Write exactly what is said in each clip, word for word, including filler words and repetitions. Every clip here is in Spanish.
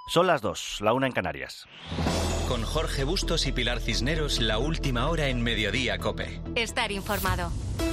Son las dos, la una en Canarias. Con Jorge Bustos y Pilar Cisneros, la última hora en Mediodía COPE. Estar informado.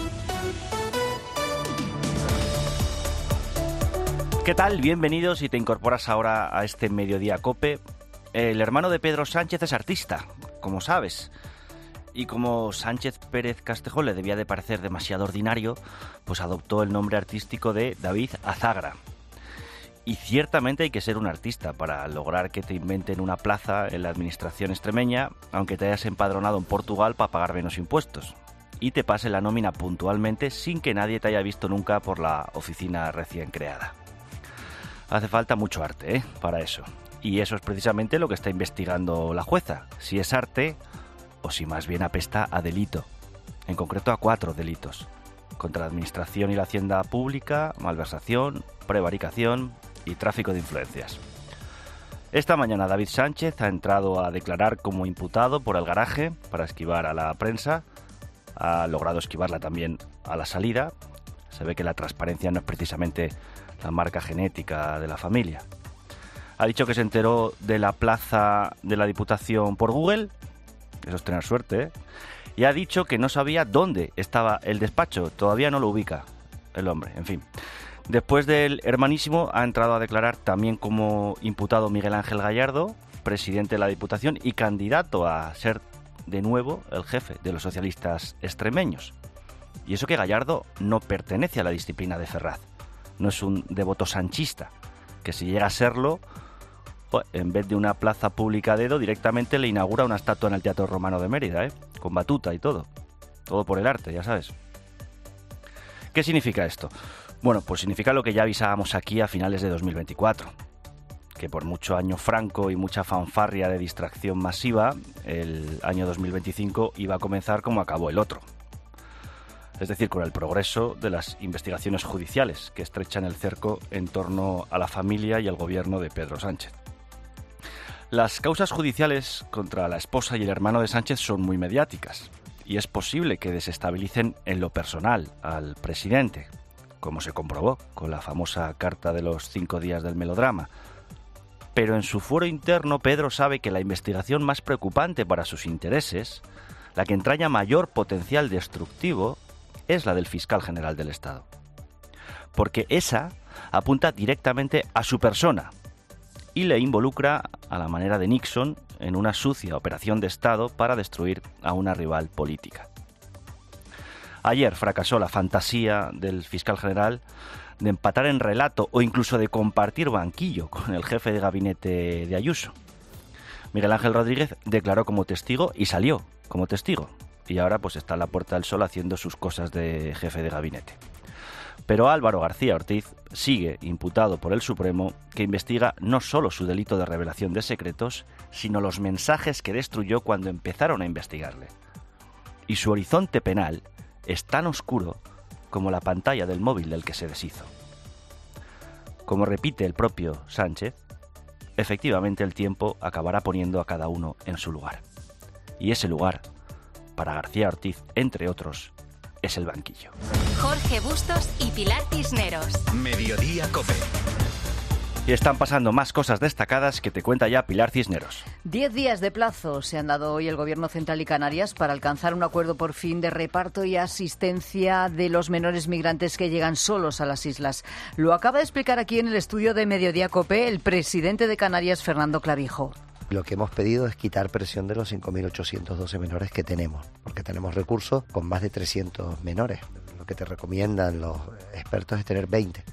¿Qué tal? Bienvenidos si te incorporas ahora a este Mediodía COPE. El hermano de Pedro Sánchez es artista, como sabes. Y como Sánchez Pérez Castejón le debía de parecer demasiado ordinario, pues adoptó el nombre artístico de David Azagra. Y ciertamente hay que ser un artista para lograr que te inventen una plaza en la administración extremeña, aunque te hayas empadronado en Portugal para pagar menos impuestos. Y te pase la nómina puntualmente sin que nadie te haya visto nunca por la oficina recién creada. Hace falta mucho arte, ¿eh? Para eso. Y eso es precisamente lo que está investigando la jueza. Si es arte o si más bien apesta a delito. En concreto a cuatro delitos. Contra la administración y la hacienda pública, malversación, prevaricación y tráfico de influencias. Esta mañana David Sánchez ha entrado a declarar como imputado por el garaje para esquivar a la prensa. Ha logrado esquivarla también a la salida. Se ve que la transparencia no es precisamente la marca genética de la familia. Ha dicho que se enteró de la plaza de la Diputación por Google. Eso es tener suerte, ¿eh? Y ha dicho que no sabía dónde estaba el despacho. Todavía no lo ubica el hombre, en fin. Después del hermanísimo ha entrado a declarar también como imputado Miguel Ángel Gallardo, presidente de la Diputación y candidato a ser de nuevo el jefe de los socialistas extremeños. Y eso que Gallardo no pertenece a la disciplina de Ferraz. No es un devoto sanchista, que si llega a serlo, pues, en vez de una plaza pública a dedo, directamente le inaugura una estatua en el Teatro Romano de Mérida, ¿eh? Con batuta y todo. Todo por el arte, ya sabes. ¿Qué significa esto? Bueno, pues significa lo que ya avisábamos aquí a finales de dos mil veinticuatro. Que por mucho año franco y mucha fanfarria de distracción masiva, el año dos mil veinticinco iba a comenzar como acabó el otro. Es decir, con el progreso de las investigaciones judiciales que estrechan el cerco en torno a la familia y el gobierno de Pedro Sánchez. Las causas judiciales contra la esposa y el hermano de Sánchez son muy mediáticas y es posible que desestabilicen en lo personal al presidente, como se comprobó con la famosa carta de los cinco días del melodrama. Pero en su fuero interno Pedro sabe que la investigación más preocupante para sus intereses, la que entraña mayor potencial destructivo, es la del fiscal general del Estado. Porque esa apunta directamente a su persona y le involucra a la manera de Nixon en una sucia operación de Estado para destruir a una rival política. Ayer fracasó la fantasía del fiscal general de empatar en relato o incluso de compartir banquillo con el jefe de gabinete de Ayuso. Miguel Ángel Rodríguez declaró como testigo y salió como testigo. Y ahora pues está en la Puerta del Sol haciendo sus cosas de jefe de gabinete. Pero Álvaro García Ortiz sigue imputado por el Supremo, que investiga no solo su delito de revelación de secretos, sino los mensajes que destruyó cuando empezaron a investigarle. Y su horizonte penal es tan oscuro como la pantalla del móvil del que se deshizo. Como repite el propio Sánchez, efectivamente el tiempo acabará poniendo a cada uno en su lugar. Y ese lugar, para García Ortiz, entre otros, es el banquillo. Jorge Bustos y Pilar Cisneros. Mediodía COPE. Y están pasando más cosas destacadas que te cuenta ya Pilar Cisneros. Diez días de plazo se han dado hoy el Gobierno Central y Canarias para alcanzar un acuerdo por fin de reparto y asistencia de los menores migrantes que llegan solos a las islas. Lo acaba de explicar aquí en el estudio de Mediodía COPE el presidente de Canarias, Fernando Clavijo. Lo que hemos pedido es quitar presión de los cinco mil ochocientos doce menores que tenemos, porque tenemos recursos con más de trescientos menores. Lo que te recomiendan los expertos es tener veinte.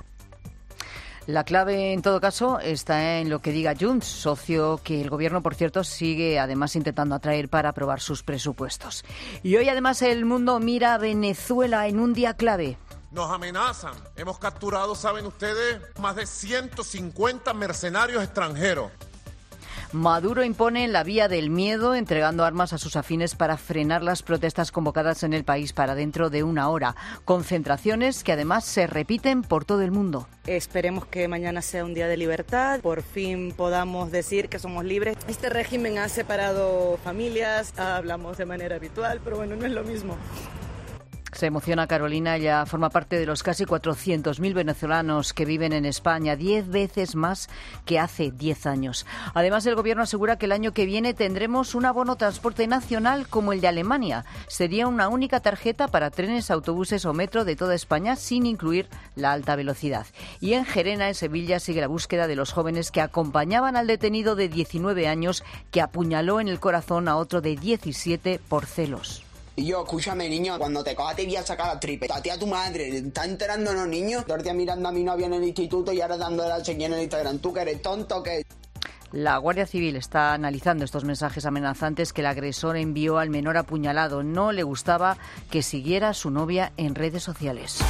La clave, en todo caso, está en lo que diga Junts, socio que el Gobierno, por cierto, sigue además intentando atraer para aprobar sus presupuestos. Y hoy, además, el mundo mira a Venezuela en un día clave. Nos amenazan. Hemos capturado, ¿saben ustedes?, más de ciento cincuenta mercenarios extranjeros. Maduro impone la vía del miedo, entregando armas a sus afines para frenar las protestas convocadas en el país para dentro de una hora. Concentraciones que además se repiten por todo el mundo. Esperemos que mañana sea un día de libertad, por fin podamos decir que somos libres. Este régimen ha separado familias, hablamos de manera habitual, pero bueno, no es lo mismo. Se emociona Carolina, ella forma parte de los casi cuatrocientos mil venezolanos que viven en España, diez veces más que hace diez años. Además, el Gobierno asegura que el año que viene tendremos un abono transporte nacional como el de Alemania. Sería una única tarjeta para trenes, autobuses o metro de toda España, sin incluir la alta velocidad. Y en Gerena, en Sevilla, sigue la búsqueda de los jóvenes que acompañaban al detenido de diecinueve años que apuñaló en el corazón a otro de diecisiete por celos. Y yo, escúchame, niño, cuando te coja te voy a sacar la tripe. A ti, a tu madre, ¿estás enterando, no, niño? Todo el día mirando a mi novia en el instituto y ahora dándole la chequilla en el Instagram. ¿Tú que eres tonto que...? La Guardia Civil está analizando estos mensajes amenazantes que el agresor envió al menor apuñalado. No le gustaba que siguiera a su novia en redes sociales.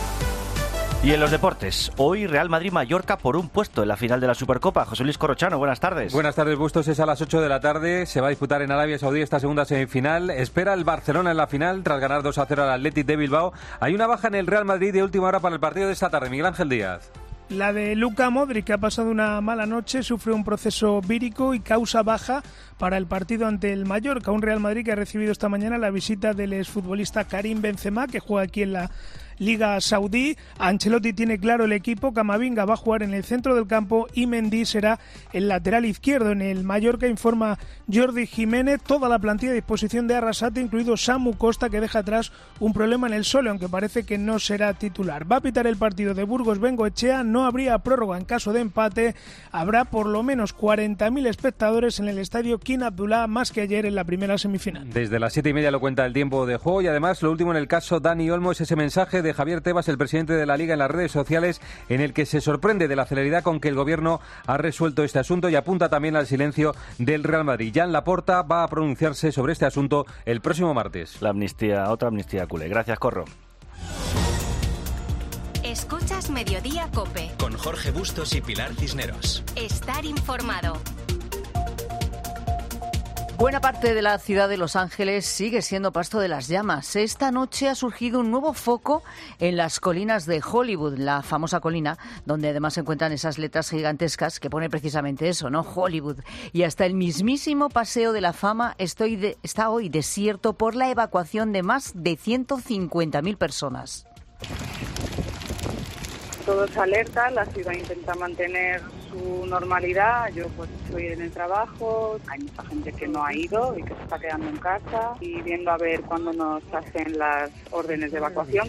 Y en los deportes, hoy Real Madrid-Mallorca por un puesto en la final de la Supercopa. José Luis Corrochano, buenas tardes. Buenas tardes, Bustos. Es a las ocho de la tarde. Se va a disputar en Arabia Saudí esta segunda semifinal. Espera el Barcelona en la final tras ganar dos a cero al Athletic de Bilbao. Hay una baja en el Real Madrid de última hora para el partido de esta tarde. Miguel Ángel Díaz. La de Luka Modric, que ha pasado una mala noche, sufre un proceso vírico y causa baja para el partido ante el Mallorca. Un Real Madrid que ha recibido esta mañana la visita del exfutbolista Karim Benzema, que juega aquí en la Liga Saudí. Ancelotti tiene claro el equipo. Camavinga va a jugar en el centro del campo y Mendy será el lateral izquierdo. En el Mallorca, informa Jordi Jiménez, toda la plantilla a disposición de Arrasate, incluido Samu Costa, que deja atrás un problema en el sole, aunque parece que no será titular. Va a pitar el partido de Burgos Bengoechea. No habría prórroga en caso de empate. Habrá por lo menos cuarenta mil espectadores en el estadio King Abdullah, más que ayer en la primera semifinal. Desde las siete y media lo cuenta el tiempo de juego y además lo último en el caso Dani Olmo es ese mensaje de Javier Tebas, el presidente de la Liga, en las redes sociales, en el que se sorprende de la celeridad con que el Gobierno ha resuelto este asunto y apunta también al silencio del Real Madrid. Jan Laporta va a pronunciarse sobre este asunto el próximo martes. La amnistía, otra amnistía culé. Gracias, Corro. Escuchas Mediodía COPE. Con Jorge Bustos y Pilar Cisneros. Estar informado. Buena parte de la ciudad de Los Ángeles sigue siendo pasto de las llamas. Esta noche ha surgido un nuevo foco en las colinas de Hollywood, la famosa colina donde además se encuentran esas letras gigantescas que pone precisamente eso, ¿no? Hollywood. Y hasta el mismísimo Paseo de la Fama estoy de, está hoy desierto por la evacuación de más de ciento cincuenta mil personas. Todo es alerta, la ciudad intenta mantener su normalidad. Yo pues estoy en el trabajo, hay mucha gente que no ha ido y que se está quedando en casa y viendo a ver cuándo nos hacen las órdenes de evacuación.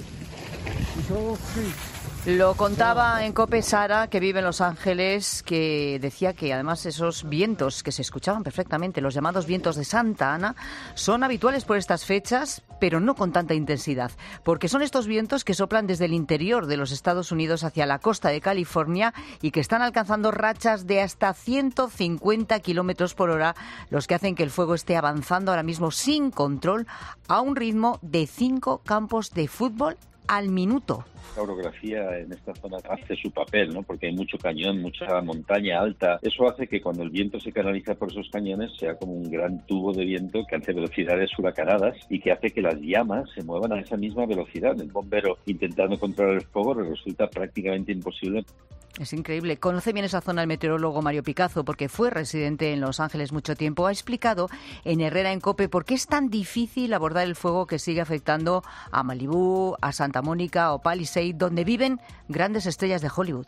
Lo contaba en COPE Sara, que vive en Los Ángeles, que decía que además esos vientos que se escuchaban perfectamente, los llamados vientos de Santa Ana, son habituales por estas fechas, pero no con tanta intensidad, porque son estos vientos que soplan desde el interior de los Estados Unidos hacia la costa de California y que están alcanzando rachas de hasta ciento cincuenta kilómetros por hora, los que hacen que el fuego esté avanzando ahora mismo sin control a un ritmo de cinco campos de fútbol al minuto. La orografía en esta zona hace su papel, ¿no? Porque hay mucho cañón, mucha montaña alta. Eso hace que cuando el viento se canaliza por esos cañones sea como un gran tubo de viento que hace velocidades huracanadas y que hace que las llamas se muevan a esa misma velocidad. El bombero intentando controlar el fuego resulta prácticamente imposible. Es increíble. Conoce bien esa zona el meteorólogo Mario Picazo porque fue residente en Los Ángeles mucho tiempo. Ha explicado en Herrera en COPE por qué es tan difícil abordar el fuego que sigue afectando a Malibú, a Santa Mónica o Palisade, donde viven grandes estrellas de Hollywood.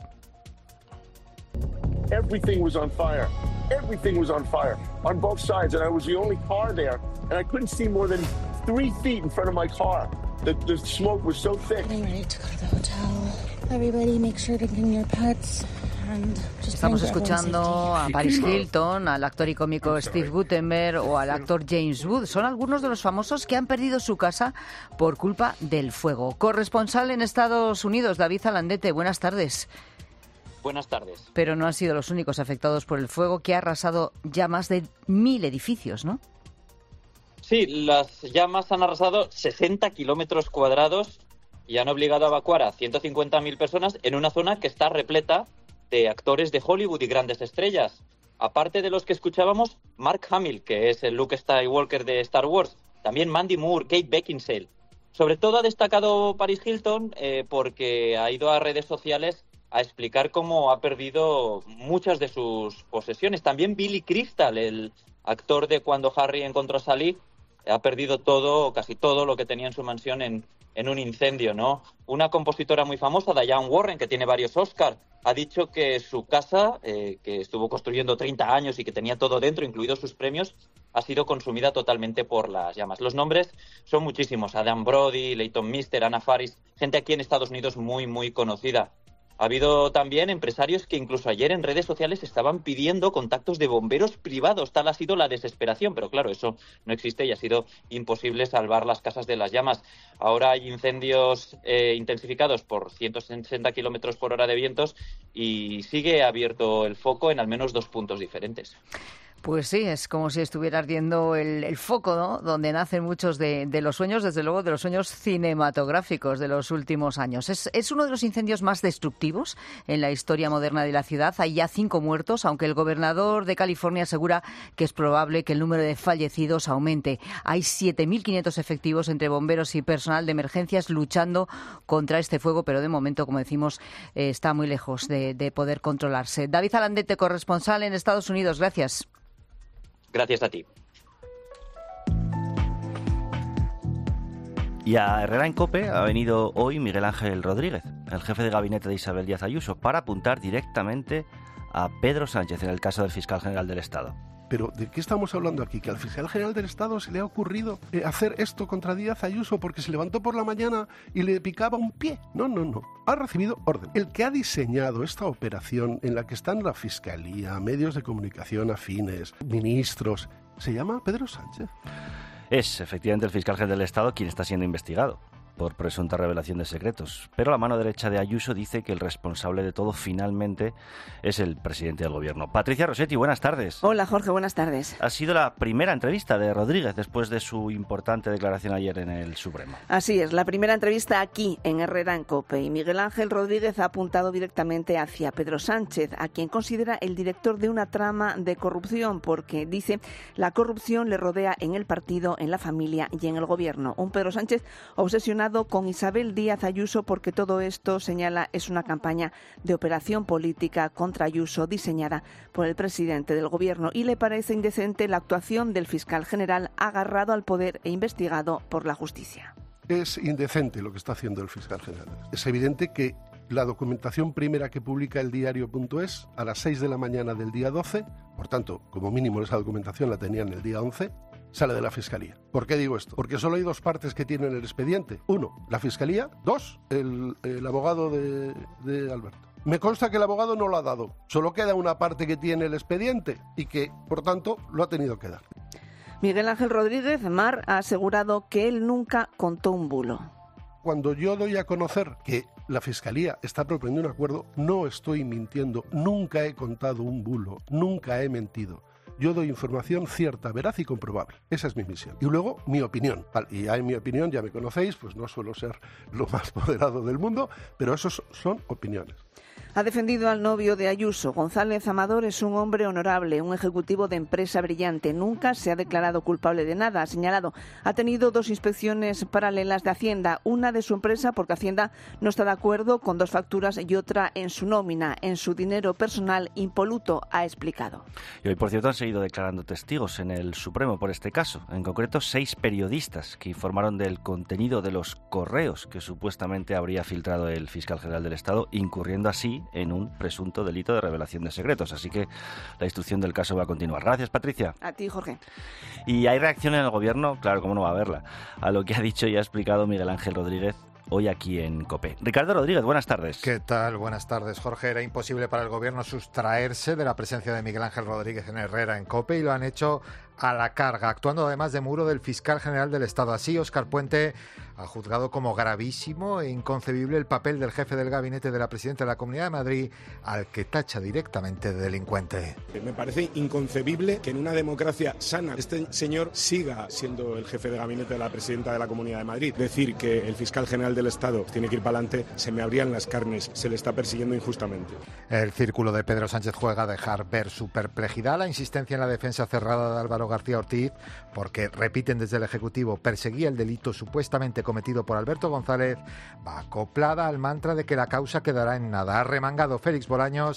Everything was on fire. Everything was on fire on both sides, and I was the only car there, and I couldn't see more than three feet in front of my car. The, the smoke was so thick. Getting ready to go to the hotel. Everybody make sure to bring your pets. And just Estamos escuchando a Paris Hilton, al actor y cómico Steve Guttenberg o al actor James Wood. Son algunos de los famosos que han perdido su casa por culpa del fuego. Corresponsal en Estados Unidos, David Zalandete, buenas tardes. Buenas tardes. Pero no han sido los únicos afectados por el fuego, que ha arrasado ya más de mil edificios, ¿no? Sí, las llamas han arrasado sesenta kilómetros cuadrados y han obligado a evacuar a ciento cincuenta mil personas en una zona que está repleta de actores de Hollywood y grandes estrellas. Aparte de los que escuchábamos, Mark Hamill, que es el Luke Skywalker de Star Wars, también Mandy Moore, Kate Beckinsale. Sobre todo ha destacado Paris Hilton eh, porque ha ido a redes sociales a explicar cómo ha perdido muchas de sus posesiones. También Billy Crystal, el actor de Cuando Harry encontró a Sally, ha perdido todo, casi todo lo que tenía en su mansión en, en un incendio, ¿no? Una compositora muy famosa, Diane Warren, que tiene varios Oscars, ha dicho que su casa, eh, que estuvo construyendo treinta años y que tenía todo dentro, incluidos sus premios, ha sido consumida totalmente por las llamas. Los nombres son muchísimos: Adam Brody, Leighton Meester, Anna Faris, gente aquí en Estados Unidos muy, muy conocida. Ha habido también empresarios que incluso ayer en redes sociales estaban pidiendo contactos de bomberos privados. Tal ha sido la desesperación, pero claro, eso no existe y ha sido imposible salvar las casas de las llamas. Ahora hay incendios eh, intensificados por ciento sesenta kilómetros por hora de vientos y sigue abierto el foco en al menos dos puntos diferentes. Pues sí, es como si estuviera ardiendo el, el foco, ¿no? Donde nacen muchos de, de los sueños, desde luego de los sueños cinematográficos de los últimos años. Es, es uno de los incendios más destructivos en la historia moderna de la ciudad. Hay ya cinco muertos, aunque el gobernador de California asegura que es probable que el número de fallecidos aumente. Hay siete mil quinientos efectivos entre bomberos y personal de emergencias luchando contra este fuego, pero de momento, como decimos, eh, está muy lejos de, de poder controlarse. David Alandete, corresponsal en Estados Unidos, gracias. Gracias a ti. Y a Herrera en COPE ha venido hoy Miguel Ángel Rodríguez, el jefe de gabinete de Isabel Díaz Ayuso, para apuntar directamente a Pedro Sánchez en el caso del fiscal general del Estado. Pero ¿de qué estamos hablando aquí? ¿Que al fiscal general del Estado se le ha ocurrido eh, hacer esto contra Díaz Ayuso porque se levantó por la mañana y le picaba un pie? No, no, no. Ha recibido orden. El que ha diseñado esta operación en la que están la Fiscalía, medios de comunicación afines, ministros, se llama Pedro Sánchez. Es efectivamente el fiscal general del Estado quien está siendo investigado por presunta revelación de secretos. Pero la mano derecha de Ayuso dice que el responsable de todo finalmente es el presidente del gobierno. Patricia Rossetti, buenas tardes. Hola Jorge, buenas tardes. Ha sido la primera entrevista de Rodríguez después de su importante declaración ayer en el Supremo. Así es, la primera entrevista aquí en Herrera en COPE, y Miguel Ángel Rodríguez ha apuntado directamente hacia Pedro Sánchez, a quien considera el director de una trama de corrupción, porque dice la corrupción le rodea en el partido, en la familia y en el gobierno. Un Pedro Sánchez obsesionado con Isabel Díaz Ayuso porque todo esto, señala, es una campaña de operación política contra Ayuso diseñada por el presidente del gobierno, y le parece indecente la actuación del fiscal general agarrado al poder e investigado por la justicia. Es indecente lo que está haciendo el fiscal general. Es evidente que la documentación primera que publica el diario punto es a las seis de la mañana del día doce, por tanto, como mínimo esa documentación la tenían el día once, sale de la Fiscalía. ¿Por qué digo esto? Porque solo hay dos partes que tienen el expediente. Uno, la Fiscalía. Dos, el, el abogado de, de Alberto. Me consta que el abogado no lo ha dado. Solo queda una parte que tiene el expediente y que, por tanto, lo ha tenido que dar. Miguel Ángel Rodríguez, Mar, ha asegurado que él nunca contó un bulo. Cuando yo doy a conocer que la Fiscalía está proponiendo un acuerdo, no estoy mintiendo. Nunca he contado un bulo. Nunca he mentido. Yo doy información cierta, veraz y comprobable. Esa es mi misión. Y luego, mi opinión. Y ya en mi opinión, ya me conocéis, pues no suelo ser lo más moderado del mundo, pero esos son opiniones. Ha defendido al novio de Ayuso. González Amador es un hombre honorable, un ejecutivo de empresa brillante. Nunca se ha declarado culpable de nada, ha señalado. Ha tenido dos inspecciones paralelas de Hacienda, una de su empresa porque Hacienda no está de acuerdo con dos facturas y otra en su nómina, en su dinero personal impoluto, ha explicado. Y hoy, por cierto, han seguido declarando testigos en el Supremo por este caso. En concreto, seis periodistas que informaron del contenido de los correos que supuestamente habría filtrado el fiscal general del Estado, incurriendo así en un presunto delito de revelación de secretos. Así que la instrucción del caso va a continuar. Gracias, Patricia. A ti, Jorge. ¿Y hay reacción en el gobierno? Claro, cómo no va a haberla. A lo que ha dicho y ha explicado Miguel Ángel Rodríguez hoy aquí en COPE. Ricardo Rodríguez, buenas tardes. ¿Qué tal? Buenas tardes, Jorge. Era imposible para el gobierno sustraerse de la presencia de Miguel Ángel Rodríguez en Herrera en COPE y lo han hecho a la carga, actuando además de muro del fiscal general del Estado. Así, Óscar Puente ha juzgado como gravísimo e inconcebible el papel del jefe del gabinete de la presidenta de la Comunidad de Madrid, al que tacha directamente de delincuente. Me parece inconcebible que en una democracia sana este señor siga siendo el jefe de gabinete de la presidenta de la Comunidad de Madrid. Decir que el fiscal general del Estado tiene que ir para adelante, se me abrían las carnes, se le está persiguiendo injustamente. El círculo de Pedro Sánchez juega a dejar ver su perplejidad, la insistencia en la defensa cerrada de Álvaro García Ortiz, porque, repiten desde el Ejecutivo, perseguía el delito supuestamente cometido por Alberto González, va acoplada al mantra de que la causa quedará en nada. Ha remangado Félix Bolaños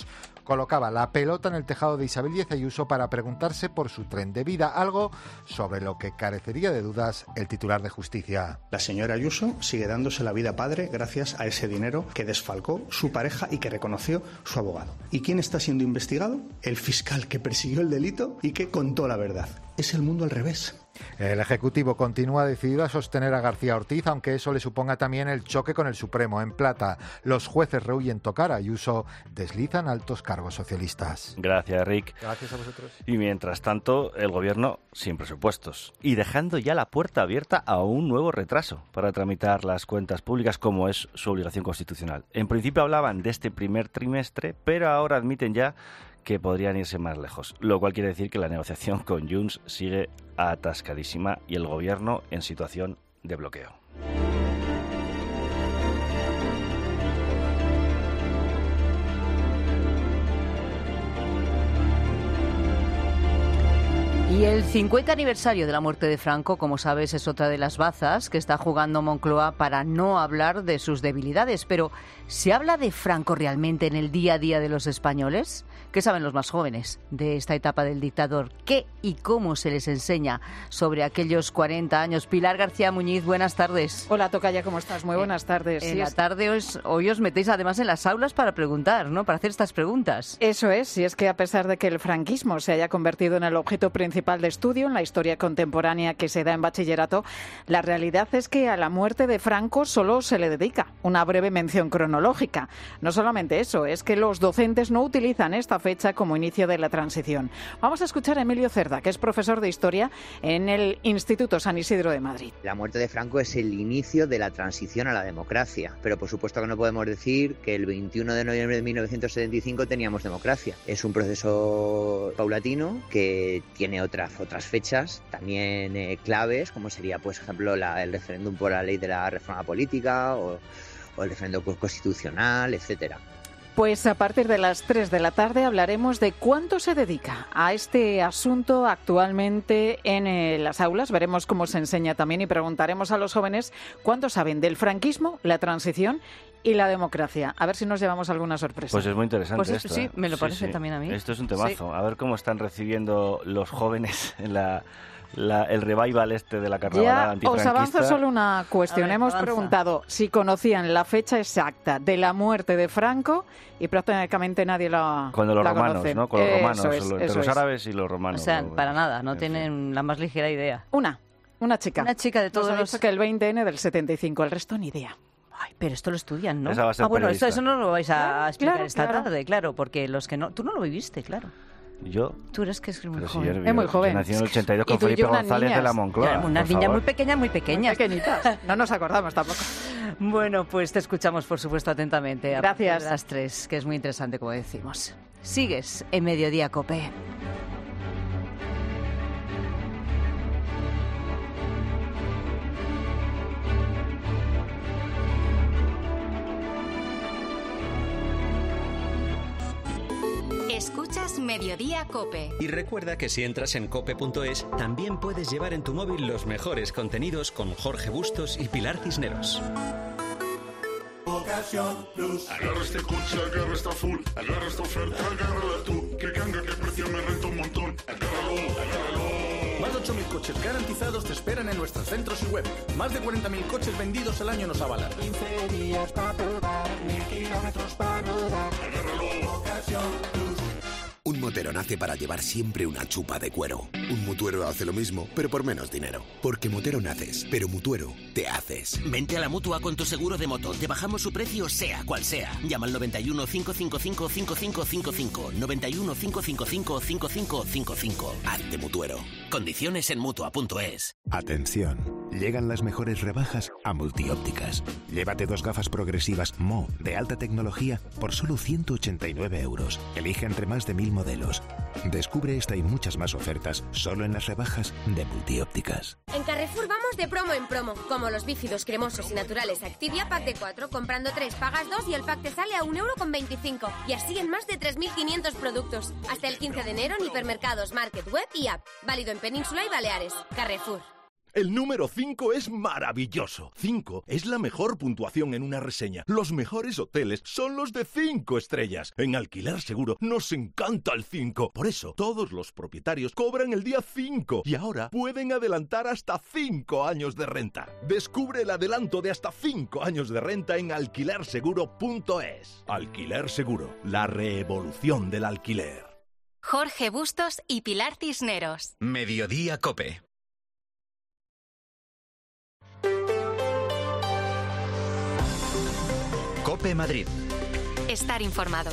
colocaba la pelota en el tejado de Isabel Díaz Ayuso para preguntarse por su tren de vida, algo sobre lo que carecería de dudas el titular de Justicia. La señora Ayuso sigue dándose la vida padre gracias a ese dinero que desfalcó su pareja y que reconoció su abogado. ¿Y quién está siendo investigado? El fiscal que persiguió el delito y que contó la verdad. Es el mundo al revés. El Ejecutivo continúa decidido a sostener a García Ortiz, aunque eso le suponga también el choque con el Supremo. En Plata, los jueces rehuyen tocar a Ayuso, deslizan altos cargos socialistas. Gracias, Rick. Gracias a vosotros. Y mientras tanto, el Gobierno sin presupuestos. Y dejando ya la puerta abierta a un nuevo retraso para tramitar las cuentas públicas, como es su obligación constitucional. En principio hablaban de este primer trimestre, pero ahora admiten ya que podrían irse más lejos, lo cual quiere decir que la negociación con Junts sigue atascadísima y el Gobierno en situación de bloqueo. Y el cincuenta aniversario de la muerte de Franco, como sabes, es otra de las bazas que está jugando Moncloa para no hablar de sus debilidades. Pero, ¿se habla de Franco realmente en el día a día de los españoles? ¿Qué saben los más jóvenes de esta etapa del dictador? ¿Qué y cómo se les enseña sobre aquellos cuarenta años? Pilar García Muñiz, buenas tardes. Hola, tocaya, ¿cómo estás? Muy buenas tardes. En sí, la es... tarde os, hoy os metéis además en las aulas para preguntar, ¿no? Para hacer estas preguntas. Eso es, y es que a pesar de que el franquismo se haya convertido en el objeto principal de estudio en la historia contemporánea que se da en bachillerato, la realidad es que a la muerte de Franco solo se le dedica una breve mención cronológica. No solamente eso, es que los docentes no utilizan esta fecha como inicio de la transición. Vamos a escuchar a Emilio Cerda, que es profesor de Historia en el Instituto San Isidro de Madrid. La muerte de Franco es el inicio de la transición a la democracia, pero por supuesto que no podemos decir que el veintiuno de noviembre de mil novecientos setenta y cinco teníamos democracia. Es un proceso paulatino que tiene otras, otras fechas también eh, claves, como sería, pues, por ejemplo, la, el referéndum por la ley de la reforma política o, o el referéndum constitucional, etcétera. Pues a partir de las tres de la tarde hablaremos de cuánto se dedica a este asunto actualmente en eh, las aulas. Veremos cómo se enseña también y preguntaremos a los jóvenes cuánto saben del franquismo, la transición y la democracia. A ver si nos llevamos alguna sorpresa. Pues es muy interesante pues esto. Sí, ¿eh? me lo sí, parece sí. también a mí. Esto es un temazo. Sí. A ver cómo están recibiendo los jóvenes en la... La, el revival este de la carnavalada antifranquista. Os avanzo solo una cuestión. ver, Hemos avanza. preguntado si conocían la fecha exacta de la muerte de Franco y prácticamente nadie la Cuando los la romanos, conoce. ¿no? Con los Eso romanos, es, entre eso los es. árabes y los romanos. O sea, lo- para nada, no en tienen la más ligera idea. Una, una chica. Una chica de todos Nos ha los... dicho que el veinte ene del setenta y cinco, el resto ni idea. Ay, pero esto lo estudian, ¿no? Esa va a ser ah, bueno, periodista. eso, eso no lo vais a Claro, explicar claro, esta claro. tarde, claro, porque los que no... Tú no lo viviste, claro. Yo... Tú eres que es muy Pero si joven. yo- Es muy yo joven. nací en el ochenta y dos con Y tú y Felipe yo unas González de la niñas. Moncloa. Ya, unas por niñas favor. muy pequeñas, muy pequeñas. Pequeñitas. No nos acordamos tampoco. Bueno, pues te escuchamos, por supuesto, atentamente. A partir Gracias. de las tres, que es muy interesante, como decimos. Sigues en Mediodía COPE. Escuchas Mediodía COPE. Y recuerda que si entras en cope punto es, también puedes llevar en tu móvil los mejores contenidos con Jorge Bustos y Pilar Cisneros. Ocasión Plus. Agarra este coche, agarra esta full. Agarra esta oferta, agárrala tú. Que canga, que precio me renta un montón. Agárralo, agárralo. Más de ocho mil coches garantizados te esperan en nuestros centros y web. Más de cuarenta mil coches vendidos al año nos avalan. quince días para probar, mil kilómetros para rodar. Agárralo, Ocasión Plus. Un motero nace para llevar siempre una chupa de cuero. Un mutuero hace lo mismo, pero por menos dinero. Porque motero naces, pero mutuero te haces. Vente a la Mutua con tu seguro de moto. Te bajamos su precio sea cual sea. Llama al noventa y uno, cinco cinco cinco, cinco cinco cinco cinco. noventa y uno, cinco cinco cinco, cinco cinco cinco cinco. Hazte mutuero. Condiciones en Mutua punto es. Atención, llegan las mejores rebajas a Multiópticas. Llévate dos gafas progresivas Mo de alta tecnología por solo ciento ochenta y nueve euros. Elige entre más de mil modelos. Descubre esta y muchas más ofertas solo en las rebajas de Multiópticas. En Carrefour vamos de promo en promo, como los bífidos cremosos y naturales Activia pack de cuatro, comprando tres pagas dos y el pack te sale a un euro con veinticinco. Y así en más de tres mil quinientos productos. Hasta el quince de enero en hipermercados, market, web y app. Válido en Península y Baleares. Carrefour. El número cinco es maravilloso. cinco es la mejor puntuación en una reseña. Los mejores hoteles son los de cinco estrellas. En Alquiler Seguro nos encanta el cinco. Por eso, todos los propietarios cobran el día cinco y ahora pueden adelantar hasta cinco años de renta. Descubre el adelanto de hasta cinco años de renta en alquiler seguro punto es. Alquiler Seguro, la revolución del alquiler. Jorge Bustos y Pilar Cisneros. Mediodía COPE. COPE Madrid. Estar informado.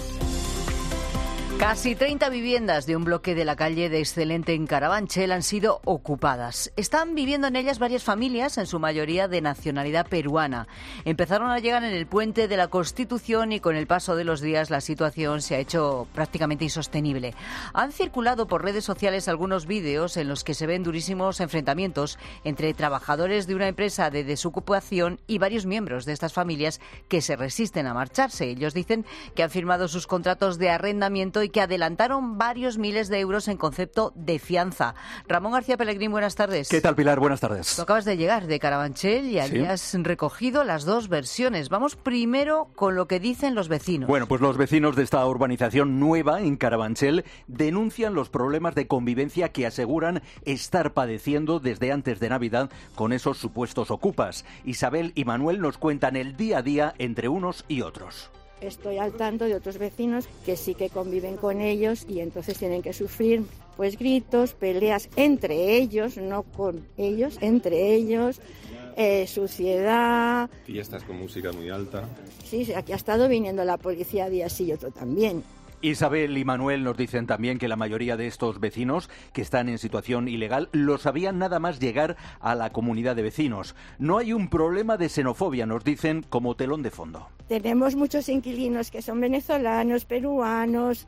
Casi treinta viviendas de un bloque de la calle de Excelente en Carabanchel han sido ocupadas. Están viviendo en ellas varias familias, en su mayoría de nacionalidad peruana. Empezaron a llegar en el puente de la Constitución y con el paso de los días la situación se ha hecho prácticamente insostenible. Han circulado por redes sociales algunos vídeos en los que se ven durísimos enfrentamientos entre trabajadores de una empresa de desocupación y varios miembros de estas familias que se resisten a marcharse. Ellos dicen que han firmado sus contratos de arrendamiento y que adelantaron varios miles de euros en concepto de fianza. Ramón García Pellegrín, buenas tardes. ¿Qué tal, Pilar? Buenas tardes. Tú acabas de llegar de Carabanchel y allí ¿Sí? has recogido las dos versiones. Vamos primero con lo que dicen los vecinos. Bueno, pues los vecinos de esta urbanización nueva en Carabanchel denuncian los problemas de convivencia que aseguran estar padeciendo desde antes de Navidad con esos supuestos ocupas. Isabel y Manuel nos cuentan el día a día entre unos y otros. Estoy al tanto de otros vecinos que sí que conviven con ellos y entonces tienen que sufrir pues gritos, peleas entre ellos, no con ellos, entre ellos, eh, suciedad. Fiestas con música muy alta. Sí, aquí ha estado viniendo la policía día sí y otro también. Isabel y Manuel nos dicen también que la mayoría de estos vecinos que están en situación ilegal lo sabían nada más llegar a la comunidad de vecinos. No hay un problema de xenofobia, nos dicen, como telón de fondo. Tenemos muchos inquilinos que son venezolanos, peruanos,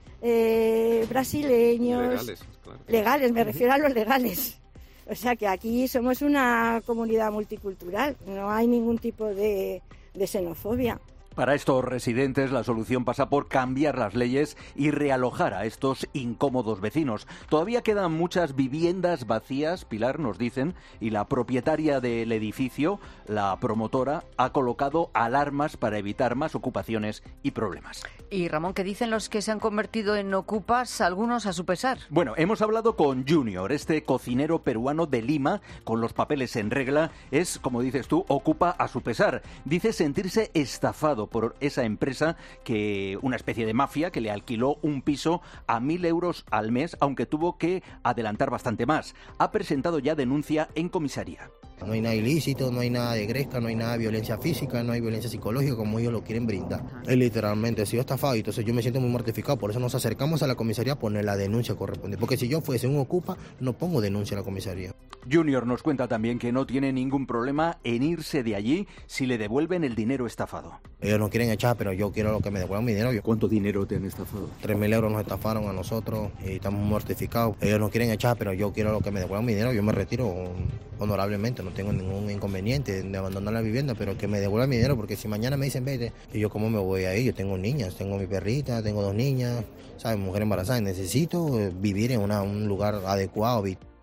eh, brasileños. Legales, claro. Legales, me refiero a los legales. O sea que aquí somos una comunidad multicultural, no hay ningún tipo de, de xenofobia. Para estos residentes, la solución pasa por cambiar las leyes y realojar a estos incómodos vecinos. Todavía quedan muchas viviendas vacías, Pilar, nos dicen, y la propietaria del edificio, la promotora, ha colocado alarmas para evitar más ocupaciones y problemas. Y Ramón, ¿qué dicen los que se han convertido en ocupas, algunos a su pesar? Bueno, hemos hablado con Junior, este cocinero peruano de Lima, con los papeles en regla, es, como dices tú, ocupa a su pesar. Dice sentirse estafado por esa empresa, que una especie de mafia que le alquiló un piso a mil euros al mes, aunque tuvo que adelantar bastante más. Ha presentado ya denuncia en comisaría. No hay nada ilícito, no hay nada de gresca, no hay nada de violencia física, no hay violencia psicológica como ellos lo quieren brindar. Es literalmente, he sido estafado y entonces yo me siento muy mortificado, por eso nos acercamos a la comisaría a poner la denuncia correspondiente, porque si yo fuese un ocupa, no pongo denuncia a la comisaría. Junior nos cuenta también que no tiene ningún problema en irse de allí si le devuelven el dinero estafado. Ellos no quieren echar, pero yo quiero lo que me devuelvan mi dinero. ¿Cuánto dinero te han estafado? Tres mil euros nos estafaron a nosotros y estamos mortificados. Ellos no quieren echar, pero yo quiero lo que me devuelvan mi dinero. Yo me retiro honorablemente, no tengo ningún inconveniente de abandonar la vivienda, pero que me devuelvan mi dinero, porque si mañana me dicen vete, y yo cómo me voy a ir, yo tengo niñas, tengo mi perrita, tengo dos niñas, ¿sabes? Mujer embarazada, necesito vivir en una, un lugar adecuado.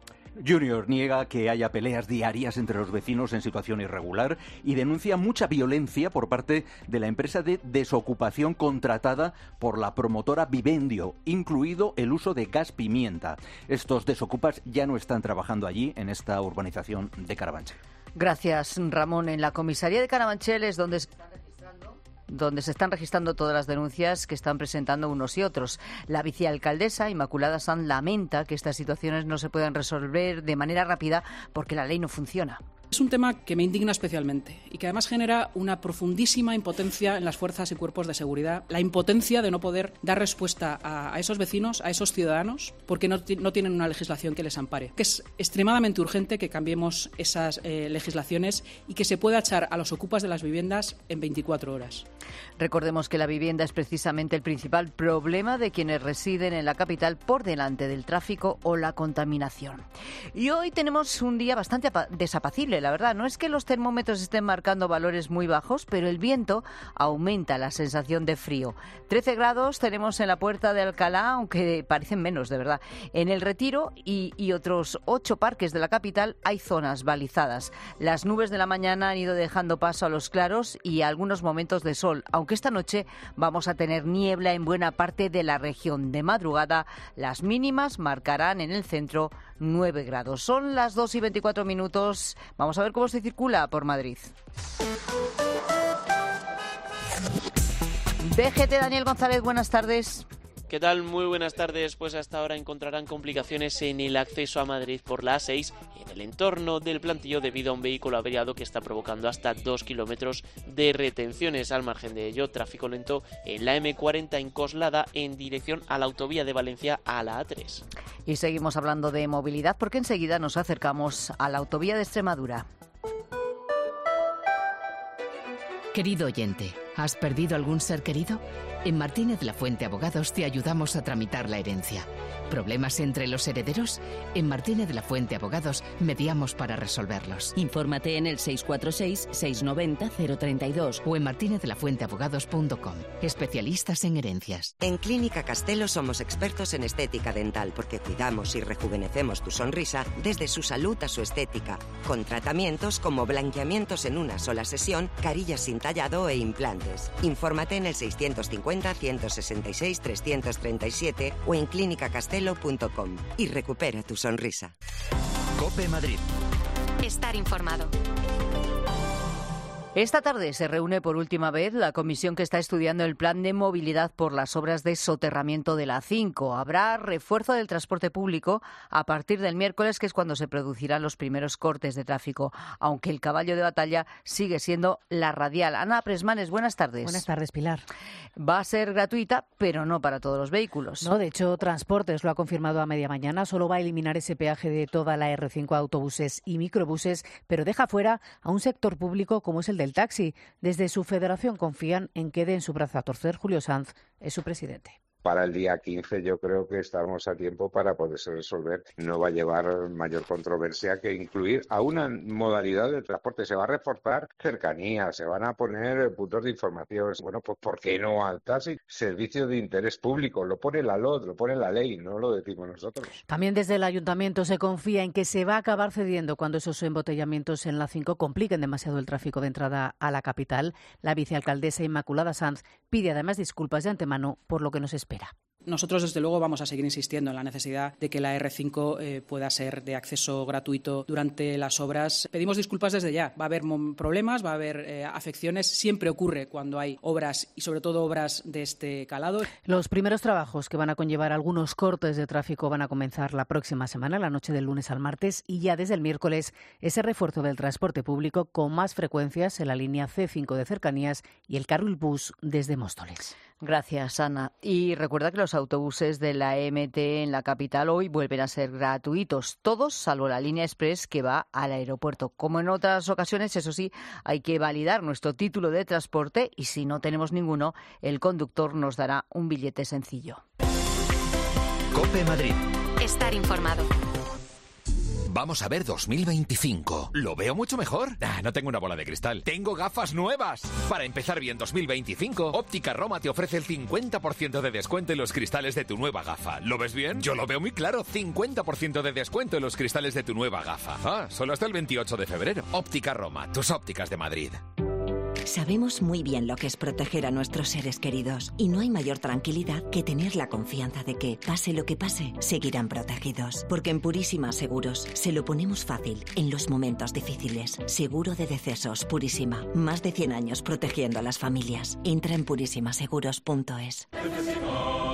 Junior niega que haya peleas diarias entre los vecinos en situación irregular y denuncia mucha violencia por parte de la empresa de desocupación contratada por la promotora Vivendio, incluido el uso de gas pimienta. Estos desocupas ya no están trabajando allí, en esta urbanización de Carabanchel. Gracias, Ramón. En la comisaría de Carabanchel es donde se están registrando, donde se están registrando todas las denuncias que están presentando unos y otros. La vicealcaldesa Inmaculada Sanz lamenta que estas situaciones no se puedan resolver de manera rápida porque la ley no funciona. Es un tema que me indigna especialmente y que además genera una profundísima impotencia en las fuerzas y cuerpos de seguridad. La impotencia de no poder dar respuesta a, a esos vecinos, a esos ciudadanos, porque no, no tienen una legislación que les ampare. Que es extremadamente urgente que cambiemos esas eh, legislaciones y que se pueda echar a los ocupas de las viviendas en veinticuatro horas. Recordemos que la vivienda es precisamente el principal problema de quienes residen en la capital, por delante del tráfico o la contaminación. Y hoy tenemos un día bastante desapacible. La verdad, no es que los termómetros estén marcando valores muy bajos, pero el viento aumenta la sensación de frío. trece grados tenemos en la Puerta de Alcalá, aunque parecen menos, de verdad. En el Retiro y, y otros ocho parques de la capital hay zonas balizadas. Las nubes de la mañana han ido dejando paso a los claros y a algunos momentos de sol, aunque esta noche vamos a tener niebla en buena parte de la región. De madrugada, las mínimas marcarán en el centro nueve grados. Son las dos y veinticuatro minutos. Vamos a ver cómo se circula por Madrid. D G T, Daniel González, buenas tardes. ¿Qué tal? Muy buenas tardes. Pues hasta ahora encontrarán complicaciones en el acceso a Madrid por la A seis y en el entorno del plantillo debido a un vehículo averiado que está provocando hasta dos kilómetros de retenciones. Al margen de ello, tráfico lento en la eme cuarenta en Coslada en dirección a la autovía de Valencia a la A tres. Y seguimos hablando de movilidad porque enseguida nos acercamos a la autovía de Extremadura. Querido oyente, ¿has perdido algún ser querido? En Martínez de la Fuente Abogados te ayudamos a tramitar la herencia. ¿Problemas entre los herederos? En Martínez de la Fuente Abogados mediamos para resolverlos. Infórmate en el seis cuatro seis, seis nueve cero, cero tres dos o en martinez de la fuente abogados punto com. Especialistas en herencias. En Clínica Castelo somos expertos en estética dental porque cuidamos y rejuvenecemos tu sonrisa desde su salud a su estética, con tratamientos como blanqueamientos en una sola sesión, carillas sin tallado e implantes. Infórmate en el seiscientos cincuenta, ciento sesenta y seis, trescientos treinta y siete o en clínica castelo punto com y recupera tu sonrisa. COPE Madrid. Estar informado. Esta tarde se reúne por última vez la comisión que está estudiando el plan de movilidad por las obras de soterramiento de la A cinco. Habrá refuerzo del transporte público a partir del miércoles, que es cuando se producirán los primeros cortes de tráfico, aunque el caballo de batalla sigue siendo la radial. Ana Presmanes, buenas tardes. Buenas tardes, Pilar. Va a ser gratuita, pero no para todos los vehículos. No, de hecho, Transportes lo ha confirmado a media mañana. Solo va a eliminar ese peaje de toda la erre cinco a autobuses y microbuses, pero deja fuera a un sector público como es el de del taxi. Desde su federación confían en que dé en su brazo a torcer. Julio Sanz es su presidente. Para el día quince yo creo que estamos a tiempo para poderse resolver. No va a llevar mayor controversia que incluir a una modalidad de transporte. Se va a reforzar cercanía, se van a poner puntos de información. Bueno, pues ¿por qué no al taxi? Servicio de interés público. Lo pone la L O D, lo pone la ley, no lo decimos nosotros. También desde el ayuntamiento se confía en que se va a acabar cediendo cuando esos embotellamientos en la cinco compliquen demasiado el tráfico de entrada a la capital. La vicealcaldesa Inmaculada Sanz pide además disculpas de antemano por lo que nos espera. Nosotros, desde luego, vamos a seguir insistiendo en la necesidad de que la erre cinco eh, pueda ser de acceso gratuito durante las obras. Pedimos disculpas desde ya. Va a haber problemas, va a haber eh, afecciones. Siempre ocurre cuando hay obras y, sobre todo, obras de este calado. Los primeros trabajos que van a conllevar algunos cortes de tráfico van a comenzar la próxima semana, la noche del lunes al martes, y ya desde el miércoles ese refuerzo del transporte público con más frecuencias en la línea ce cinco de cercanías y el carril bus desde Móstoles. Gracias, Ana. Y recuerda que los autobuses de la eme te en la capital hoy vuelven a ser gratuitos, todos salvo la línea express que va al aeropuerto. Como en otras ocasiones, eso sí, hay que validar nuestro título de transporte y si no tenemos ninguno, el conductor nos dará un billete sencillo. COPE Madrid. Estar informado. Vamos a ver dos mil veinticinco. ¿Lo veo mucho mejor? Ah, no tengo una bola de cristal. ¡Tengo gafas nuevas! Para empezar bien dos mil veinticinco, Óptica Roma te ofrece el cincuenta por ciento de descuento en los cristales de tu nueva gafa. ¿Lo ves bien? Yo lo veo muy claro. cincuenta por ciento de descuento en los cristales de tu nueva gafa. Ah, solo hasta el veintiocho de febrero. Óptica Roma, tus ópticas de Madrid. Sabemos muy bien lo que es proteger a nuestros seres queridos y no hay mayor tranquilidad que tener la confianza de que, pase lo que pase, seguirán protegidos. Porque en Purísima Seguros se lo ponemos fácil en los momentos difíciles. Seguro de decesos Purísima. Más de cien años protegiendo a las familias. Entra en purísima seguros punto es. En Flexicar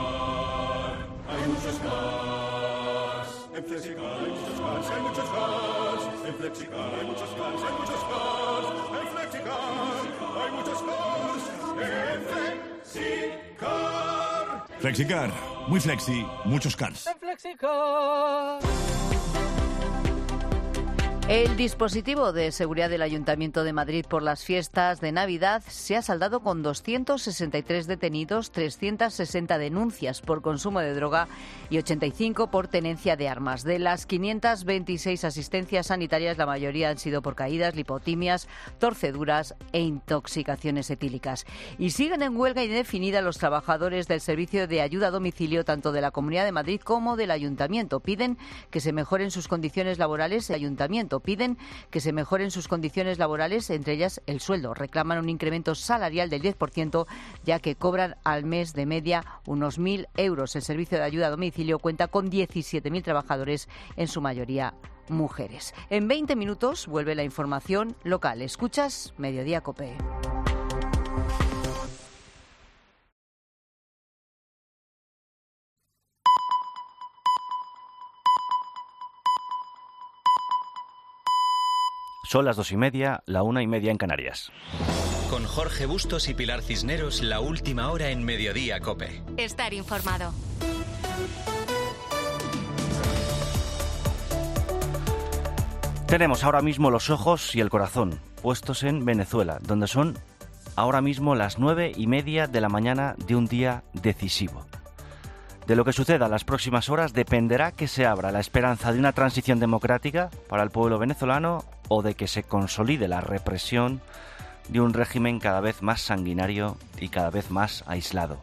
hay muchos cars. En Flexicar hay muchos cars, hay muchos cars. En Flexicar hay muchos cars, hay muchos cars. En Flexicar hay muchos cars. En Flexicar. Flexicar, muy flexi, muchos cars. En Flexicar. El dispositivo de seguridad del Ayuntamiento de Madrid por las fiestas de Navidad se ha saldado con doscientos sesenta y tres detenidos, trescientas sesenta denuncias por consumo de droga y ochenta y cinco por tenencia de armas. De las quinientas veintiséis asistencias sanitarias, la mayoría han sido por caídas, lipotimias, torceduras e intoxicaciones etílicas. Y siguen en huelga indefinida los trabajadores del servicio de ayuda a domicilio, tanto de la Comunidad de Madrid como del Ayuntamiento. Piden que se mejoren sus condiciones laborales. El Ayuntamiento piden que se mejoren sus condiciones laborales, entre ellas el sueldo. Reclaman un incremento salarial del diez por ciento, ya que cobran al mes de media unos mil euros. El servicio de ayuda a domicilio cuenta con diecisiete mil trabajadores, en su mayoría mujeres. En veinte minutos vuelve la información local. Escuchas Mediodía COPE. Son las dos y media, la una y media en Canarias. Con Jorge Bustos y Pilar Cisneros, la última hora en Mediodía COPE. Estar informado. Tenemos ahora mismo los ojos y el corazón puestos en Venezuela, donde son ahora mismo las nueve y media de la mañana de un día decisivo. De lo que suceda en las próximas horas dependerá que se abra la esperanza de una transición democrática para el pueblo venezolano o de que se consolide la represión de un régimen cada vez más sanguinario y cada vez más aislado.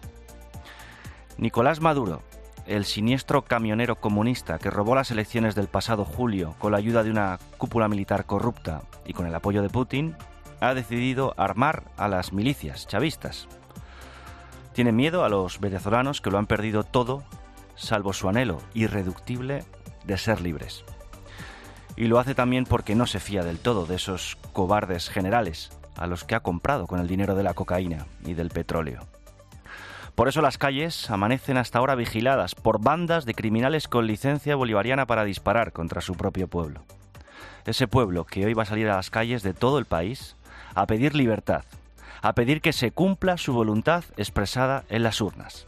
Nicolás Maduro, el siniestro camionero comunista que robó las elecciones del pasado julio con la ayuda de una cúpula militar corrupta y con el apoyo de Putin, ha decidido armar a las milicias chavistas. Tiene miedo a los venezolanos que lo han perdido todo, salvo su anhelo irreductible de ser libres. Y lo hace también porque no se fía del todo de esos cobardes generales a los que ha comprado con el dinero de la cocaína y del petróleo. Por eso las calles amanecen hasta ahora vigiladas por bandas de criminales con licencia bolivariana para disparar contra su propio pueblo. Ese pueblo que hoy va a salir a las calles de todo el país a pedir libertad, a pedir que se cumpla su voluntad expresada en las urnas.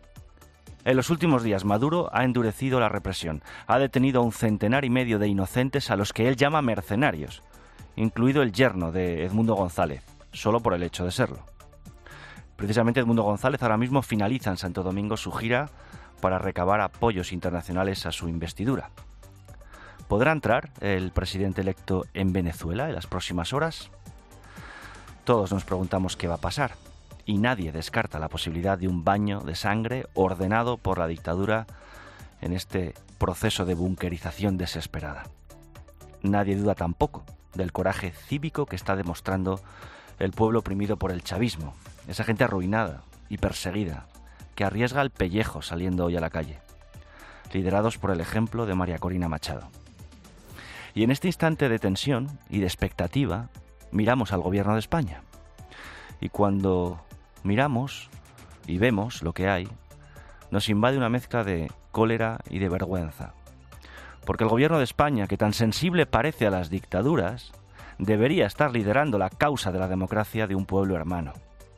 En los últimos días, Maduro ha endurecido la represión, ha detenido a un centenar y medio de inocentes a los que él llama mercenarios, incluido el yerno de Edmundo González, solo por el hecho de serlo. Precisamente Edmundo González ahora mismo finaliza en Santo Domingo su gira para recabar apoyos internacionales a su investidura. ¿Podrá entrar el presidente electo en Venezuela en las próximas horas? Todos nos preguntamos qué va a pasar, y nadie descarta la posibilidad de un baño de sangre ordenado por la dictadura en este proceso de bunkerización desesperada. Nadie duda tampoco del coraje cívico que está demostrando el pueblo oprimido por el chavismo, esa gente arruinada y perseguida, que arriesga el pellejo saliendo hoy a la calle, liderados por el ejemplo de María Corina Machado. Y en este instante de tensión y de expectativa, miramos al gobierno de España. Y cuando miramos y vemos lo que hay, nos invade una mezcla de cólera y de vergüenza. Porque el gobierno de España, que tan sensible parece a las dictaduras, debería estar liderando la causa de la democracia de un pueblo hermano.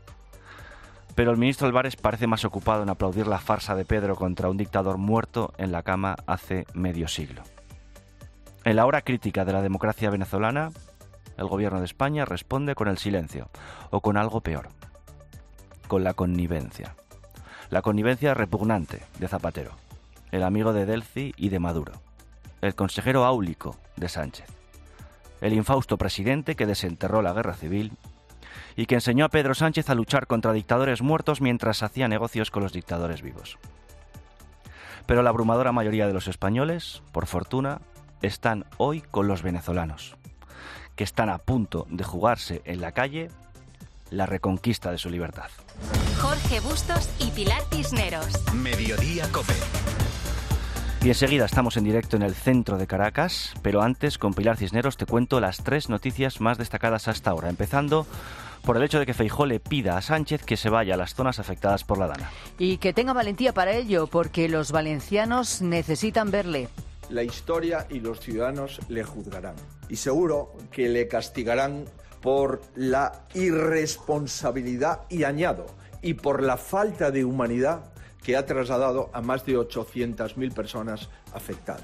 Pero el ministro Álvarez parece más ocupado en aplaudir la farsa de Pedro contra un dictador muerto en la cama hace medio siglo. En la hora crítica de la democracia venezolana, el gobierno de España responde con el silencio, o con algo peor, con la connivencia. La connivencia repugnante de Zapatero, el amigo de Delcy y de Maduro, el consejero áulico de Sánchez, el infausto presidente que desenterró la guerra civil y que enseñó a Pedro Sánchez a luchar contra dictadores muertos mientras hacía negocios con los dictadores vivos. Pero la abrumadora mayoría de los españoles, por fortuna, están hoy con los venezolanos, que están a punto de jugarse en la calle la reconquista de su libertad. Jorge Bustos y Pilar Cisneros. Mediodía COPE. Y enseguida estamos en directo en el centro de Caracas, pero antes, con Pilar Cisneros, te cuento las tres noticias más destacadas hasta ahora, empezando por el hecho de que Feijóo le pida a Sánchez que se vaya a las zonas afectadas por la Dana. Y que tenga valentía para ello, porque los valencianos necesitan verle. La historia y los ciudadanos le juzgarán. Y seguro que le castigarán por la irresponsabilidad, y añado, y por la falta de humanidad que ha trasladado a más de ochocientas mil personas afectadas.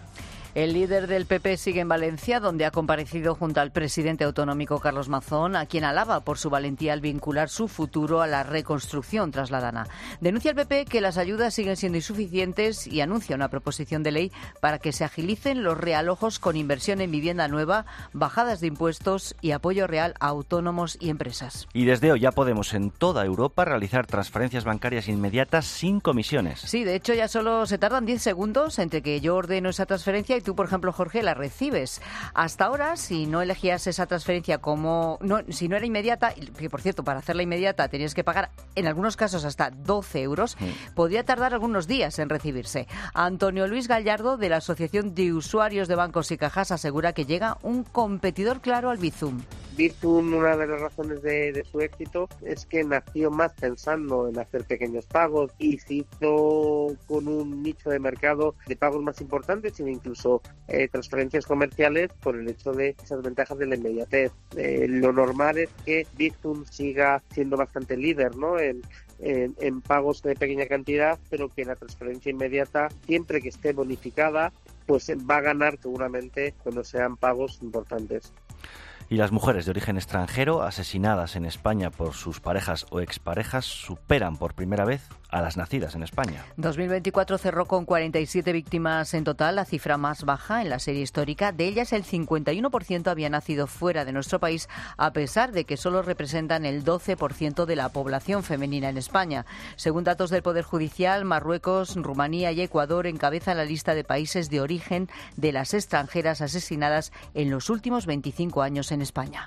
El líder del P P sigue en Valencia, donde ha comparecido junto al presidente autonómico Carlos Mazón, a quien alaba por su valentía al vincular su futuro a la reconstrucción tras la Dana. Denuncia el P P que las ayudas siguen siendo insuficientes y anuncia una proposición de ley para que se agilicen los realojos con inversión en vivienda nueva, bajadas de impuestos y apoyo real a autónomos y empresas. Y desde hoy ya podemos en toda Europa realizar transferencias bancarias inmediatas sin comisiones. Sí, de hecho ya solo se tardan diez segundos entre que yo ordeno esa transferencia y tú, por ejemplo, Jorge, la recibes. Hasta ahora, si no elegías esa transferencia como... No, si no era inmediata, que por cierto, para hacerla inmediata tenías que pagar, en algunos casos, hasta doce euros, sí. Podría tardar algunos días en recibirse. Antonio Luis Gallardo, de la Asociación de Usuarios de Bancos y Cajas, asegura que llega un competidor claro al Bizum. Bizum, una de las razones de, de su éxito es que nació más pensando en hacer pequeños pagos y se hizo con un nicho de mercado de pagos más importantes, sino incluso eh, transferencias comerciales por el hecho de esas ventajas de la inmediatez. Eh, lo normal es que Bizum siga siendo bastante líder, ¿no? En, en, en pagos de pequeña cantidad, pero que la transferencia inmediata, siempre que esté bonificada, pues va a ganar seguramente cuando sean pagos importantes. Y las mujeres de origen extranjero asesinadas en España por sus parejas o exparejas superan por primera vez a las nacidas en España. dos mil veinticuatro cerró con cuarenta y siete víctimas en total, la cifra más baja en la serie histórica. De ellas, el cincuenta y uno por ciento había nacido fuera de nuestro país, a pesar de que solo representan el doce por ciento de la población femenina en España. Según datos del Poder Judicial, Marruecos, Rumanía y Ecuador encabezan la lista de países de origen de las extranjeras asesinadas en los últimos veinticinco años en España.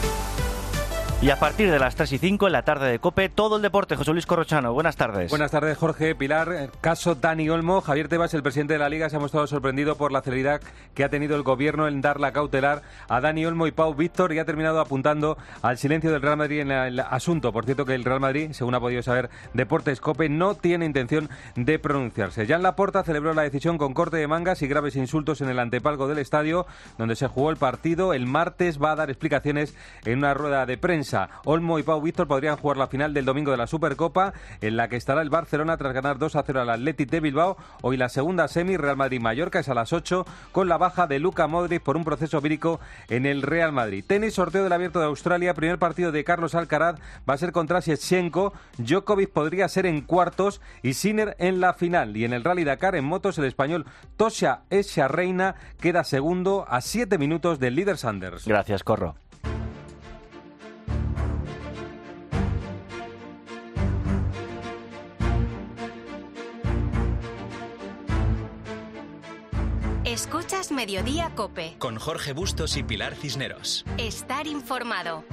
Y a partir de las tres y cinco en la tarde de COPE, todo el deporte. José Luis Corrochano, buenas tardes. Buenas tardes, Jorge. Pilar, caso Dani Olmo. Javier Tebas, el presidente de la Liga, se ha mostrado sorprendido por la celeridad que ha tenido el gobierno en dar la cautelar a Dani Olmo y Pau Víctor, y ha terminado apuntando al silencio del Real Madrid en el asunto. Por cierto, que el Real Madrid, según ha podido saber Deportes COPE, no tiene intención de pronunciarse. Jan Laporta celebró la decisión con corte de mangas y graves insultos en el antepalco del estadio donde se jugó el partido. El martes va a dar explicaciones en una rueda de prensa. Olmo y Pau Víctor podrían jugar la final del domingo de la Supercopa, en la que estará el Barcelona tras ganar dos a cero al Athletic de Bilbao. Hoy la segunda semi, Real Madrid-Mallorca, es a las ocho, con la baja de Luka Modric por un proceso vírico en el Real Madrid. Tenis, sorteo del Abierto de Australia. Primer partido de Carlos Alcaraz va a ser contra Shevchenko. Djokovic podría ser en cuartos y Sinner en la final. Y en el Rally Dakar, en motos, el español Tosha Echearreina queda segundo a siete minutos del líder Sanders. Gracias, Corro. Escuchas Mediodía COPE. Con Jorge Bustos y Pilar Cisneros. Estar informado.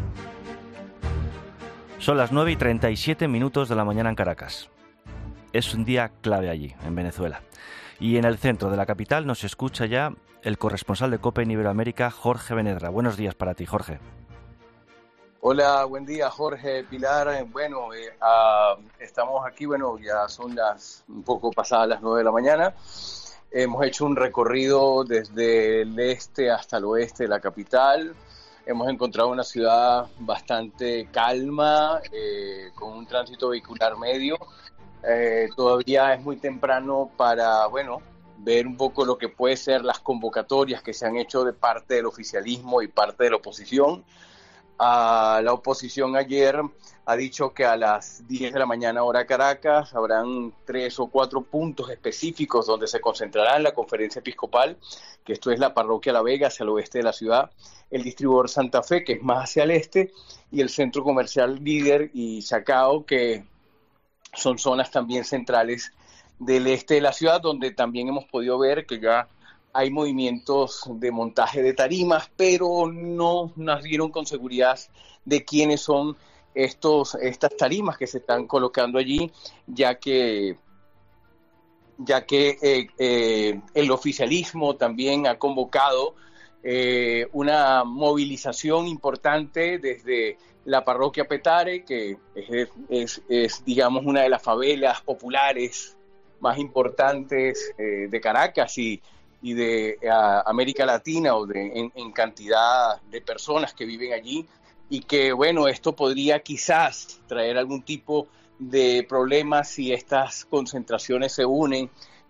Son las nueve y treinta y siete minutos de la mañana en Caracas. Es un día clave allí, en Venezuela. Y en el centro de la capital nos escucha ya el corresponsal de COPE en Iberoamérica, Jorge Benedra. Buenos días para ti, Jorge. Hola, buen día, Jorge, Pilar. Bueno, eh, uh, estamos aquí, bueno, ya son las un poco pasadas las nueve de la mañana. Hemos hecho un recorrido desde el este hasta el oeste de la capital. Hemos encontrado una ciudad bastante calma, eh, con un tránsito vehicular medio. Eh, todavía es muy temprano para, bueno, ver un poco lo que puede ser las convocatorias que se han hecho de parte del oficialismo y parte de la oposición. Uh, la oposición ayer ha dicho que a las diez de la mañana hora Caracas habrán tres o cuatro puntos específicos donde se concentrará la conferencia episcopal, que esto es la parroquia La Vega hacia el oeste de la ciudad, el distribuidor Santa Fe, que es más hacia el este, y el centro comercial Líder y Chacao, que son zonas también centrales del este de la ciudad, donde también hemos podido ver que ya hay movimientos de montaje de tarimas, pero no nos dieron con seguridad de quiénes son estos estas tarimas que se están colocando allí, ya que ya que eh, eh, el oficialismo también ha convocado eh, una movilización importante desde la parroquia Petare, que es, es, es digamos una de las favelas populares más importantes eh, de Caracas y y de uh, América Latina, o de en, en cantidad de personas que viven allí, y que, bueno, esto podría quizás traer algún tipo de problemas si estas concentraciones se unen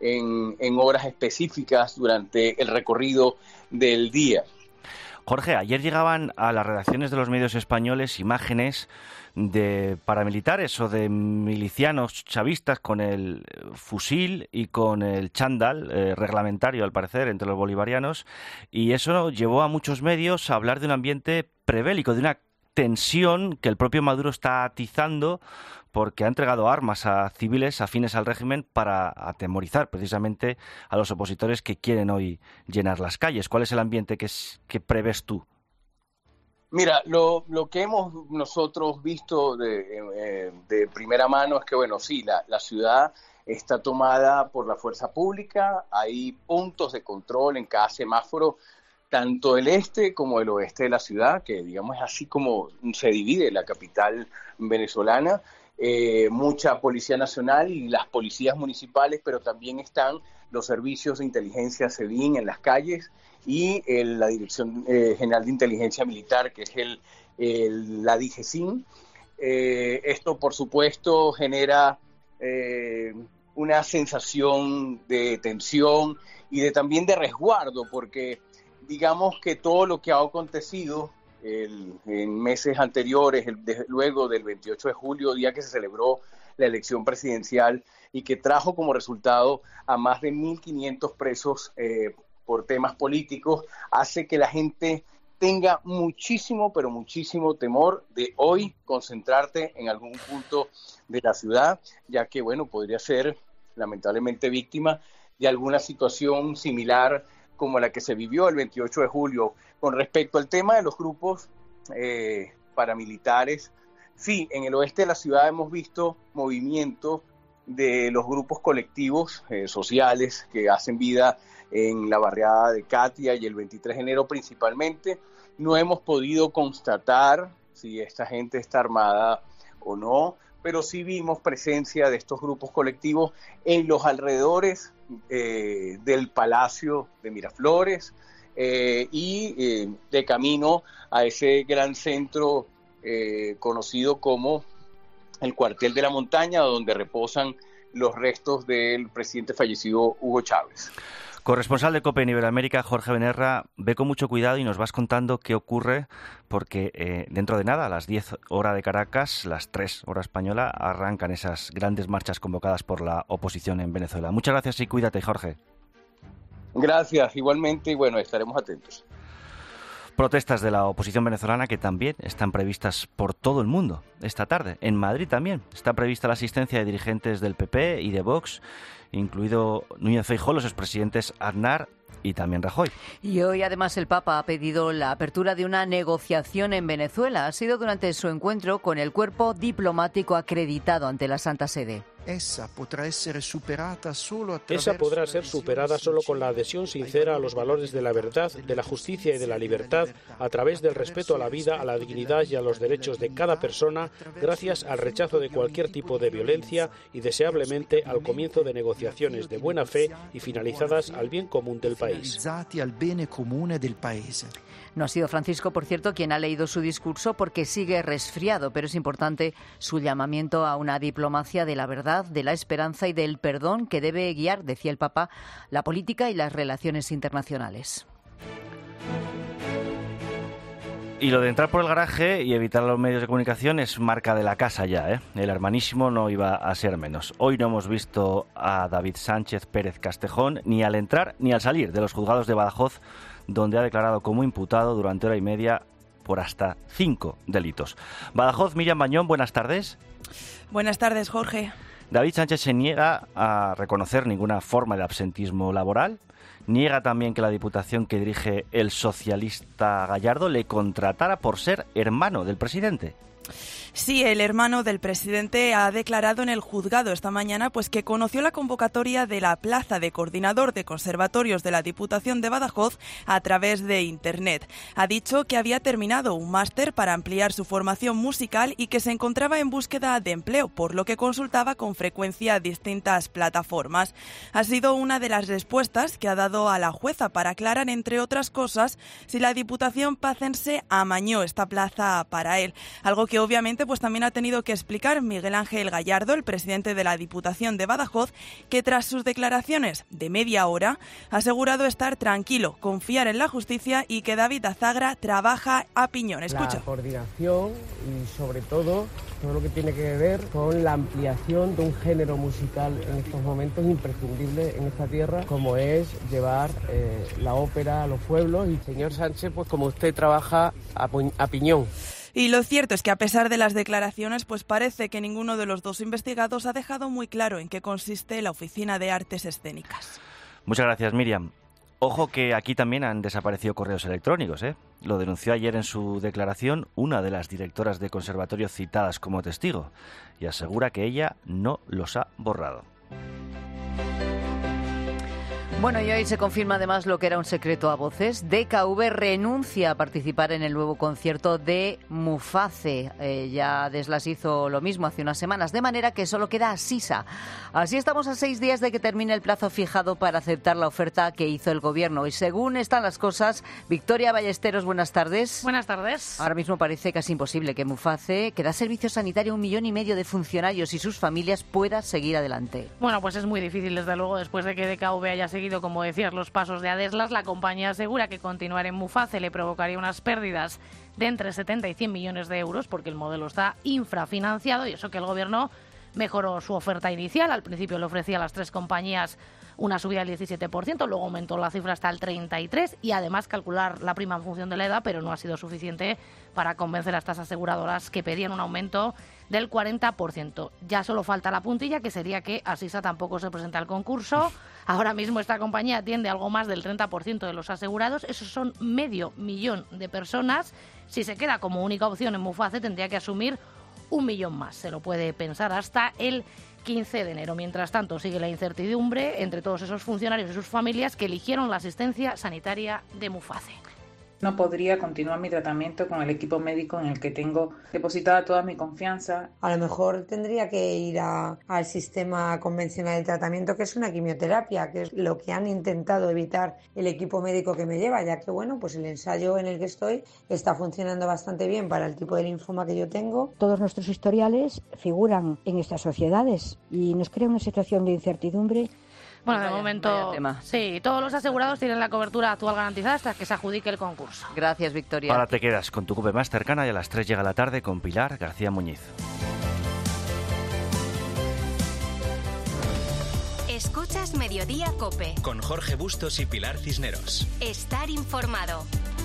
en, en horas específicas durante el recorrido del día. Jorge, ayer llegaban a las redacciones de los medios españoles imágenes de paramilitares o de milicianos chavistas con el fusil y con el chándal eh, reglamentario, al parecer, entre los bolivarianos, y eso llevó a muchos medios a hablar de un ambiente prebélico, de una tensión que el propio Maduro está atizando porque ha entregado armas a civiles afines al régimen para atemorizar precisamente a los opositores que quieren hoy llenar las calles. ¿Cuál es el ambiente que, es, que prevés tú? Mira, lo, lo que hemos nosotros visto de, eh, de primera mano es que, bueno, sí, la, la ciudad está tomada por la fuerza pública, hay puntos de control en cada semáforo, tanto el este como el oeste de la ciudad, que digamos es así como se divide la capital venezolana. Eh, mucha Policía Nacional y las policías municipales, pero también están los servicios de inteligencia SEBIN en las calles y el, la Dirección eh, General de Inteligencia Militar, que es el, el, la DIGESIN. Eh, esto, por supuesto, genera eh, una sensación de tensión y de también de resguardo, porque digamos que todo lo que ha acontecido El, en meses anteriores, el, de, luego del veintiocho de julio, día que se celebró la elección presidencial y que trajo como resultado a más de mil quinientos presos eh, por temas políticos, hace que la gente tenga muchísimo, pero muchísimo temor de hoy concentrarte en algún punto de la ciudad, ya que, bueno, podría ser lamentablemente víctima de alguna situación similar como la que se vivió el veintiocho de julio. Con respecto al tema de los grupos eh, paramilitares, sí, en el oeste de la ciudad hemos visto movimiento de los grupos colectivos eh, sociales que hacen vida en la barriada de Katia y el veintitrés de enero principalmente. No hemos podido constatar si esta gente está armada o no, pero sí vimos presencia de estos grupos colectivos en los alrededores eh, del Palacio de Miraflores eh, y eh, de camino a ese gran centro eh, conocido como el Cuartel de la Montaña, donde reposan los restos del presidente fallecido Hugo Chávez. Corresponsal de COPE en Iberoamérica, Jorge Benerra, ve con mucho cuidado y nos vas contando qué ocurre, porque eh, dentro de nada, a las diez horas de Caracas, las tres hora española, arrancan esas grandes marchas convocadas por la oposición en Venezuela. Muchas gracias y cuídate, Jorge. Gracias, igualmente, y bueno, estaremos atentos. Protestas de la oposición venezolana que también están previstas por todo el mundo. Esta tarde, en Madrid también, está prevista la asistencia de dirigentes del P P y de Vox, incluido Núñez Feijóo, los expresidentes Aznar y también Rajoy. Y hoy además el Papa ha pedido la apertura de una negociación en Venezuela. Ha sido durante su encuentro con el cuerpo diplomático acreditado ante la Santa Sede. Esa podrá ser superada solo Esa podrá ser superada solo con la adhesión sincera a los valores de la verdad, de la justicia y de la libertad, a través del respeto a la vida, a la dignidad y a los derechos de cada persona, gracias al rechazo de cualquier tipo de violencia y, deseablemente, al comienzo de negociaciones de buena fe y finalizadas al bien común del país. No ha sido Francisco, por cierto, quien ha leído su discurso porque sigue resfriado, pero es importante su llamamiento a una diplomacia de la verdad, de la esperanza y del perdón que debe guiar, decía el Papa, la política y las relaciones internacionales. Y lo de entrar por el garaje y evitar los medios de comunicación es marca de la casa ya, ¿eh? El hermanísimo no iba a ser menos. Hoy no hemos visto a David Sánchez Pérez Castejón ni al entrar ni al salir de los juzgados de Badajoz, donde ha declarado como imputado durante hora y media por hasta cinco delitos. Badajoz, Miriam Bañón, buenas tardes. Buenas tardes, Jorge. David Sánchez se niega a reconocer ninguna forma de absentismo laboral. Niega también que la diputación que dirige el socialista Gallardo le contratara por ser hermano del presidente. Sí, el hermano del presidente ha declarado en el juzgado esta mañana pues que conoció la convocatoria de la plaza de coordinador de conservatorios de la Diputación de Badajoz a través de Internet. Ha dicho que había terminado un máster para ampliar su formación musical y que se encontraba en búsqueda de empleo, por lo que consultaba con frecuencia distintas plataformas. Ha sido una de las respuestas que ha dado a la jueza para aclarar, entre otras cosas, si la Diputación pacense amañó esta plaza para él, algo que que obviamente pues también ha tenido que explicar Miguel Ángel Gallardo, el presidente de la Diputación de Badajoz, que tras sus declaraciones de media hora ha asegurado estar tranquilo, confiar en la justicia y que David Azagra trabaja a piñón. Escucha. La coordinación y sobre todo todo lo que tiene que ver con la ampliación de un género musical en estos momentos imprescindible en esta tierra, como es llevar eh, la ópera a los pueblos. Y señor Sánchez, pues como usted trabaja a, a piñón. Y lo cierto es que a pesar de las declaraciones, pues parece que ninguno de los dos investigados ha dejado muy claro en qué consiste la Oficina de Artes Escénicas. Muchas gracias, Miriam. Ojo que aquí también han desaparecido correos electrónicos, ¿eh? Lo denunció ayer en su declaración una de las directoras de conservatorio citadas como testigo y asegura que ella no los ha borrado. Bueno, y hoy se confirma además lo que era un secreto a voces. D K V renuncia a participar en el nuevo concierto de Muface. Eh, ya Deslas hizo lo mismo hace unas semanas, de manera que solo queda Asisa. Así estamos a seis días de que termine el plazo fijado para aceptar la oferta que hizo el Gobierno. Y según están las cosas, Victoria Ballesteros, buenas tardes. Buenas tardes. Ahora mismo parece casi imposible que Muface, que da servicio sanitario a un millón y medio de funcionarios y sus familias, pueda seguir adelante. Bueno, pues es muy difícil, desde luego, después de que D K V haya seguido, como decías, los pasos de Adeslas. La compañía asegura que continuar en Muface le provocaría unas pérdidas de entre setenta y cien millones de euros porque el modelo está infrafinanciado, y eso que el Gobierno mejoró su oferta inicial. Al principio le ofrecía a las tres compañías una subida del diecisiete por ciento, luego aumentó la cifra hasta el treinta y tres por ciento y además calcular la prima en función de la edad, pero no ha sido suficiente para convencer a estas aseguradoras que pedían un aumento del cuarenta por ciento. Ya solo falta la puntilla, que sería que Asisa tampoco se presenta al concurso. Ahora mismo esta compañía atiende algo más del treinta por ciento de los asegurados. Esos son medio millón de personas. Si se queda como única opción en Muface, tendría que asumir un millón más. Se lo puede pensar hasta el quince de enero. Mientras tanto, sigue la incertidumbre entre todos esos funcionarios y sus familias que eligieron la asistencia sanitaria de Muface. No podría continuar mi tratamiento con el equipo médico en el que tengo depositada toda mi confianza. A lo mejor tendría que ir a, al sistema convencional de tratamiento, que es una quimioterapia, que es lo que han intentado evitar el equipo médico que me lleva, ya que bueno, pues el ensayo en el que estoy está funcionando bastante bien para el tipo de linfoma que yo tengo. Todos nuestros historiales figuran en estas sociedades y nos crea una situación de incertidumbre. Bueno, de Vaya, momento, vaya tema. sí, todos los asegurados tienen la cobertura actual garantizada hasta que se adjudique el concurso. Gracias, Victoria. Ahora te quedas con tu COPE más cercana y a las tres llega la tarde con Pilar García Muñiz. Escuchas Mediodía COPE. Con Jorge Bustos y Pilar Cisneros. Estar informado.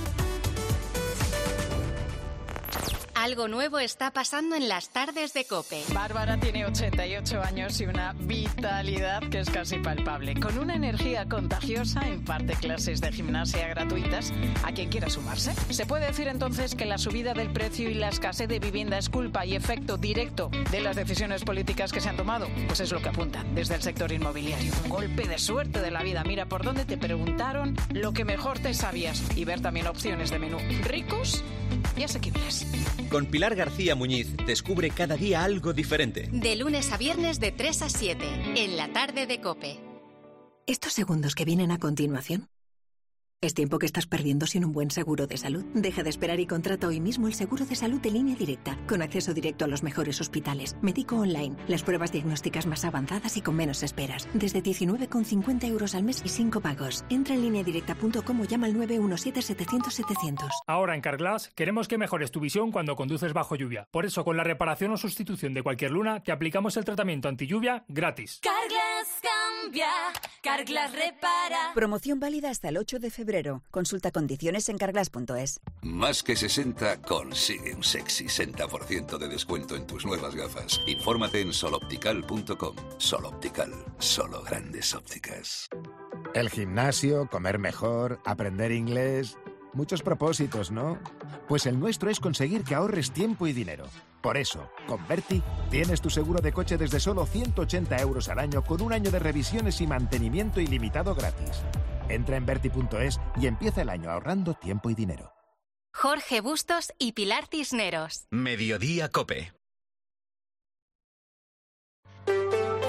Algo nuevo está pasando en las tardes de COPE. Bárbara tiene ochenta y ocho años y una vitalidad que es casi palpable. Con una energía contagiosa, imparte clases de gimnasia gratuitas a quien quiera sumarse. ¿Se puede decir entonces que la subida del precio y la escasez de vivienda es culpa y efecto directo de las decisiones políticas que se han tomado? Pues es lo que apuntan desde el sector inmobiliario. Un golpe de suerte de la vida. Mira por dónde te preguntaron lo que mejor te sabías y ver también opciones de menú ricos y asequibles. Con Pilar García Muñiz descubre cada día algo diferente. De lunes a viernes de tres a siete, en la tarde de COPE. Estos segundos que vienen a continuación es tiempo que estás perdiendo sin un buen seguro de salud. Deja de esperar y contrata hoy mismo el seguro de salud de Línea Directa, con acceso directo a los mejores hospitales, médico online, las pruebas diagnósticas más avanzadas y con menos esperas. Desde diecinueve con cincuenta euros al mes y cinco pagos. Entra en línea directa punto com o llama al nueve uno siete setecientos setecientos. Ahora en Carglass queremos que mejores tu visión cuando conduces bajo lluvia. Por eso, con la reparación o sustitución de cualquier luna, te aplicamos el tratamiento anti-lluvia gratis. Carglass cambia, Carglass repara. Promoción válida hasta el ocho de febrero. Consulta condiciones en carglass punto es. Más que sesenta consigue un sexy sesenta por ciento de descuento en tus nuevas gafas. Infórmate en soloptical punto com. Soloptical, solo grandes ópticas. El gimnasio, comer mejor, aprender inglés... Muchos propósitos, ¿no? Pues el nuestro es conseguir que ahorres tiempo y dinero. Por eso, con Berti tienes tu seguro de coche desde solo ciento ochenta euros al año con un año de revisiones y mantenimiento ilimitado gratis. Entra en Berti punto es y empieza el año ahorrando tiempo y dinero. Jorge Bustos y Pilar Cisneros. Mediodía COPE.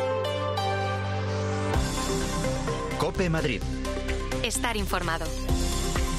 COPE Madrid. Estar informado.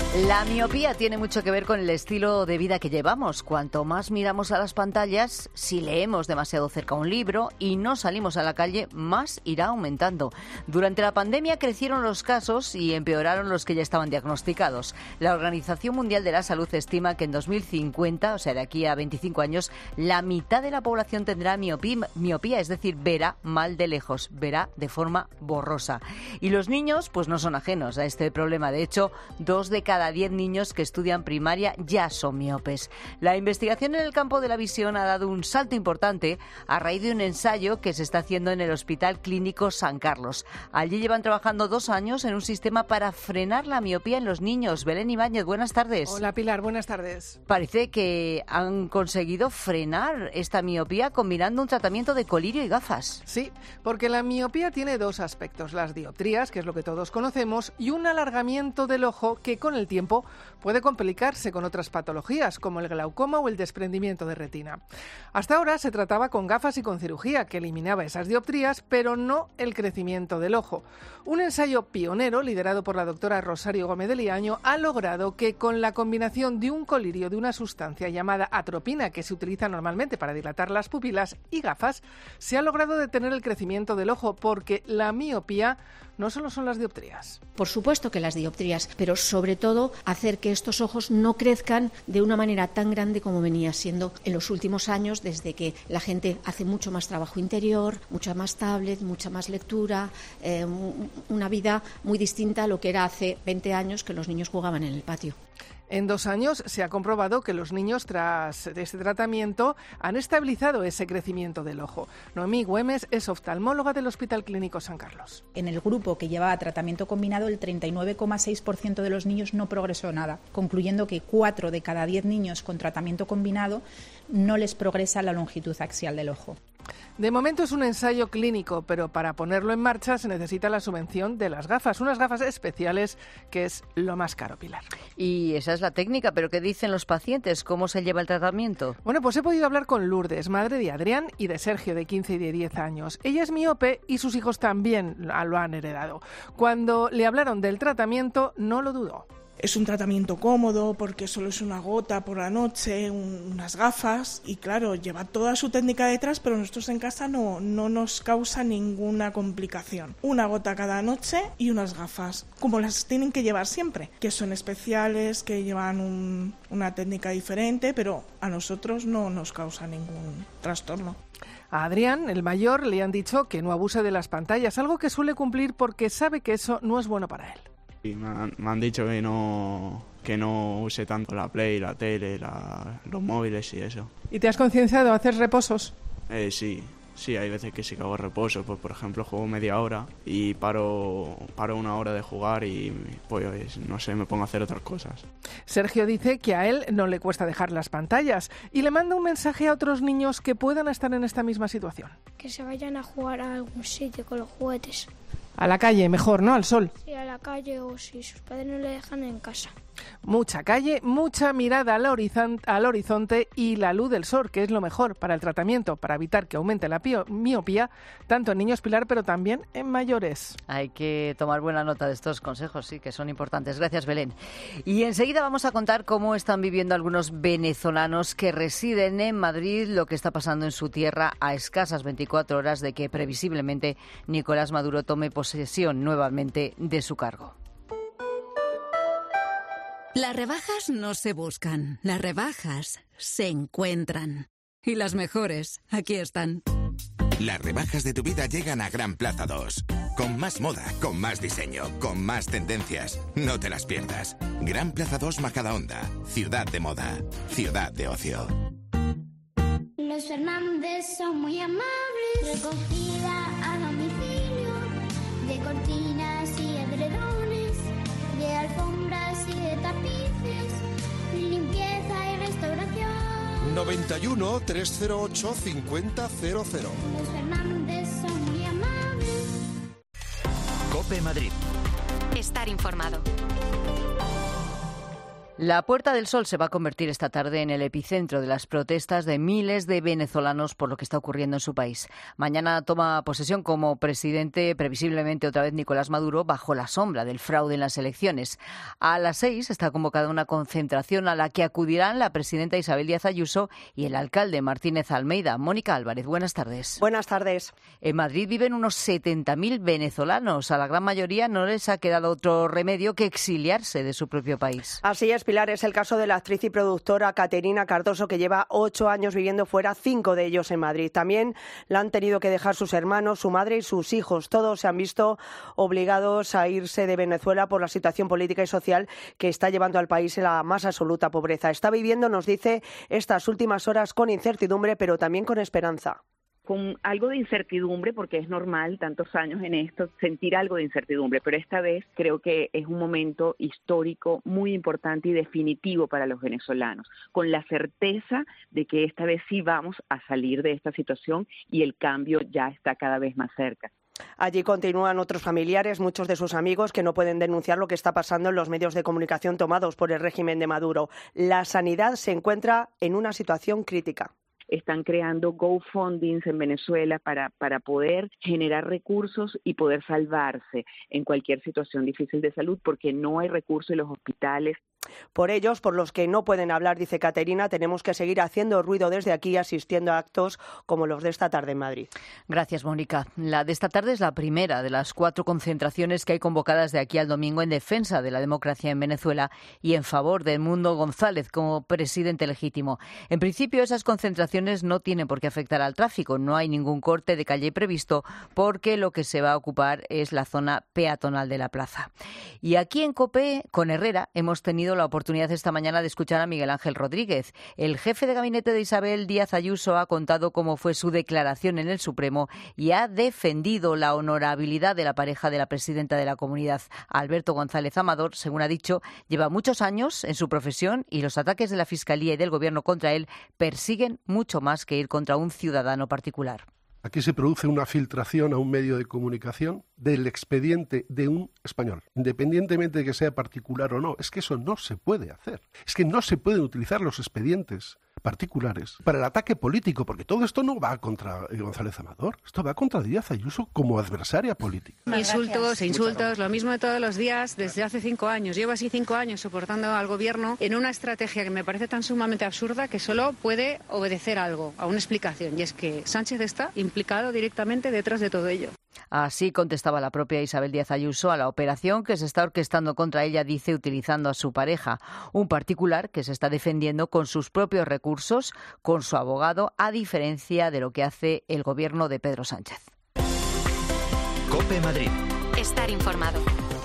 La miopía tiene mucho que ver con el estilo de vida que llevamos. Cuanto más miramos a las pantallas, si leemos demasiado cerca un libro y no salimos a la calle, más irá aumentando. Durante la pandemia crecieron los casos y empeoraron los que ya estaban diagnosticados. La Organización Mundial de la Salud estima que en dos mil cincuenta, o sea, de aquí a veinticinco años, la mitad de la población tendrá miopía, miopía, es decir, verá mal de lejos, verá de forma borrosa. Y los niños, pues no son ajenos a este problema. De hecho, dos de cada diez niños que estudian primaria ya son miopes. La investigación en el campo de la visión ha dado un salto importante a raíz de un ensayo que se está haciendo en el Hospital Clínico San Carlos. Allí llevan trabajando dos años en un sistema para frenar la miopía en los niños. Belén Ibáñez, buenas tardes. Hola Pilar, buenas tardes. Parece que han conseguido frenar esta miopía combinando un tratamiento de colirio y gafas. Sí, porque la miopía tiene dos aspectos, las dioptrías, que es lo que todos conocemos, y un alargamiento del ojo que con el tiempo puede complicarse con otras patologías como el glaucoma o el desprendimiento de retina. Hasta ahora se trataba con gafas y con cirugía que eliminaba esas dioptrías, pero no el crecimiento del ojo. Un ensayo pionero liderado por la doctora Rosario Gómez de Liaño ha logrado que con la combinación de un colirio de una sustancia llamada atropina, que se utiliza normalmente para dilatar las pupilas, y gafas, se ha logrado detener el crecimiento del ojo, porque la miopía no solo son las dioptrías. Por supuesto que las dioptrías, pero sobre todo hacer que estos ojos no crezcan de una manera tan grande como venía siendo en los últimos años, desde que la gente hace mucho más trabajo interior, mucha más tablet, mucha más lectura, eh, una vida muy distinta a lo que era hace veinte años que los niños jugaban en el patio. En dos años se ha comprobado que los niños, tras este tratamiento, han estabilizado ese crecimiento del ojo. Noemí Güemes es oftalmóloga del Hospital Clínico San Carlos. En el grupo que llevaba tratamiento combinado, el treinta y nueve coma seis por ciento de los niños no progresó nada, concluyendo que cuatro de cada diez niños con tratamiento combinado no les progresa la longitud axial del ojo. De momento es un ensayo clínico, pero para ponerlo en marcha se necesita la subvención de las gafas, unas gafas especiales que es lo más caro, Pilar. Y esa es la técnica, pero ¿qué dicen los pacientes? ¿Cómo se lleva el tratamiento? Bueno, pues he podido hablar con Lourdes, madre de Adrián y de Sergio, de quince y de diez años. Ella es miope y sus hijos también lo han heredado. Cuando le hablaron del tratamiento, no lo dudó. Es un tratamiento cómodo porque solo es una gota por la noche, un, unas gafas y claro, lleva toda su técnica detrás, pero nosotros en casa no, no nos causa ninguna complicación. Una gota cada noche y unas gafas, como las tienen que llevar siempre, que son especiales, que llevan un, una técnica diferente, pero a nosotros no nos causa ningún trastorno. A Adrián, el mayor, le han dicho que no abuse de las pantallas, algo que suele cumplir porque sabe que eso no es bueno para él. Y me han, me han dicho que no, que no use tanto la Play, la tele, la, los móviles y eso. ¿Y te has concienciado? ¿Haces reposos? Eh, sí, sí, hay veces que sí que hago reposos. Pues, por ejemplo, juego media hora y paro, paro una hora de jugar y, pues, no sé, me pongo a hacer otras cosas. Sergio dice que a él no le cuesta dejar las pantallas y le manda un mensaje a otros niños que puedan estar en esta misma situación. Que se vayan a jugar a algún sitio con los juguetes. A la calle, mejor, ¿no? Al sol. Sí, a la calle o si sus padres no le dejan en casa. Mucha calle, mucha mirada al, horizon- al horizonte y la luz del sol, que es lo mejor para el tratamiento, para evitar que aumente la pio- miopía, tanto en niños, Pilar, pero también en mayores. Hay que tomar buena nota de estos consejos, sí, que son importantes. Gracias, Belén. Y enseguida vamos a contar cómo están viviendo algunos venezolanos que residen en Madrid, lo que está pasando en su tierra a escasas veinticuatro horas de que previsiblemente Nicolás Maduro tome posesión nuevamente de su cargo. Las rebajas no se buscan, las rebajas se encuentran. Y las mejores, aquí están. Las rebajas de tu vida llegan a Gran Plaza dos. Con más moda, con más diseño, con más tendencias. No te las pierdas. Gran Plaza dos Majadahonda. Ciudad de moda. Ciudad de ocio. Los Fernández son muy amables. Recogida a domicilio. De cortinas y edredones. De alfombras y de tapices. Limpieza y restauración. noventa y uno, trescientos ocho, cincuenta cero cero. Los Fernández son muy amables. COPE Madrid. Estar informado. La Puerta del Sol se va a convertir esta tarde en el epicentro de las protestas de miles de venezolanos por lo que está ocurriendo en su país. Mañana toma posesión como presidente, previsiblemente otra vez Nicolás Maduro, bajo la sombra del fraude en las elecciones. A las seis está convocada una concentración a la que acudirán la presidenta Isabel Díaz Ayuso y el alcalde Martínez Almeida. Mónica Álvarez, buenas tardes. Buenas tardes. En Madrid viven unos setenta mil venezolanos. A la gran mayoría no les ha quedado otro remedio que exiliarse de su propio país. Así es, Pilar, es el caso de la actriz y productora Caterina Cardoso, que lleva ocho años viviendo fuera, cinco de ellos en Madrid. También la han tenido que dejar sus hermanos, su madre y sus hijos. Todos se han visto obligados a irse de Venezuela por la situación política y social que está llevando al país en la más absoluta pobreza. Está viviendo, nos dice, estas últimas horas con incertidumbre, pero también con esperanza. Con algo de incertidumbre, porque es normal tantos años en esto sentir algo de incertidumbre, pero esta vez creo que es un momento histórico muy importante y definitivo para los venezolanos, con la certeza de que esta vez sí vamos a salir de esta situación y el cambio ya está cada vez más cerca. Allí continúan otros familiares, muchos de sus amigos, que no pueden denunciar lo que está pasando en los medios de comunicación tomados por el régimen de Maduro. La sanidad se encuentra en una situación crítica. Están creando GoFundMes en Venezuela para, para poder generar recursos y poder salvarse en cualquier situación difícil de salud, porque no hay recursos en los hospitales. Por ellos, por los que no pueden hablar, dice Caterina, tenemos que seguir haciendo ruido desde aquí, asistiendo a actos como los de esta tarde en Madrid. Gracias, Mónica. La de esta tarde es la primera de las cuatro concentraciones que hay convocadas de aquí al domingo en defensa de la democracia en Venezuela y en favor de Edmundo González como presidente legítimo. En principio, esas concentraciones no tienen por qué afectar al tráfico. No hay ningún corte de calle previsto porque lo que se va a ocupar es la zona peatonal de la plaza. Y aquí en COPE, con Herrera, hemos tenido la oportunidad esta mañana de escuchar a Miguel Ángel Rodríguez. El jefe de gabinete de Isabel Díaz Ayuso ha contado cómo fue su declaración en el Supremo y ha defendido la honorabilidad de la pareja de la presidenta de la comunidad. Alberto González Amador, según ha dicho, lleva muchos años en su profesión y los ataques de la Fiscalía y del Gobierno contra él persiguen mucho más que ir contra un ciudadano particular. Aquí se produce una filtración a un medio de comunicación del expediente de un español, independientemente de que sea particular o no. Es que eso no se puede hacer. Es que no se pueden utilizar los expedientes particulares para el ataque político, porque todo esto no va contra González Amador, esto va contra Díaz Ayuso como adversaria política. Insultos e insultos, lo mismo de todos los días desde hace cinco años. Llevo así cinco años soportando al gobierno en una estrategia que me parece tan sumamente absurda que solo puede obedecer a algo, a una explicación, y es que Sánchez está implicado directamente detrás de todo ello. Así contestaba la propia Isabel Díaz Ayuso a la operación que se está orquestando contra ella, dice, utilizando a su pareja, un particular que se está defendiendo con sus propios recursos, con su abogado, a diferencia de lo que hace el gobierno de Pedro Sánchez. COPE Madrid. Estar informado.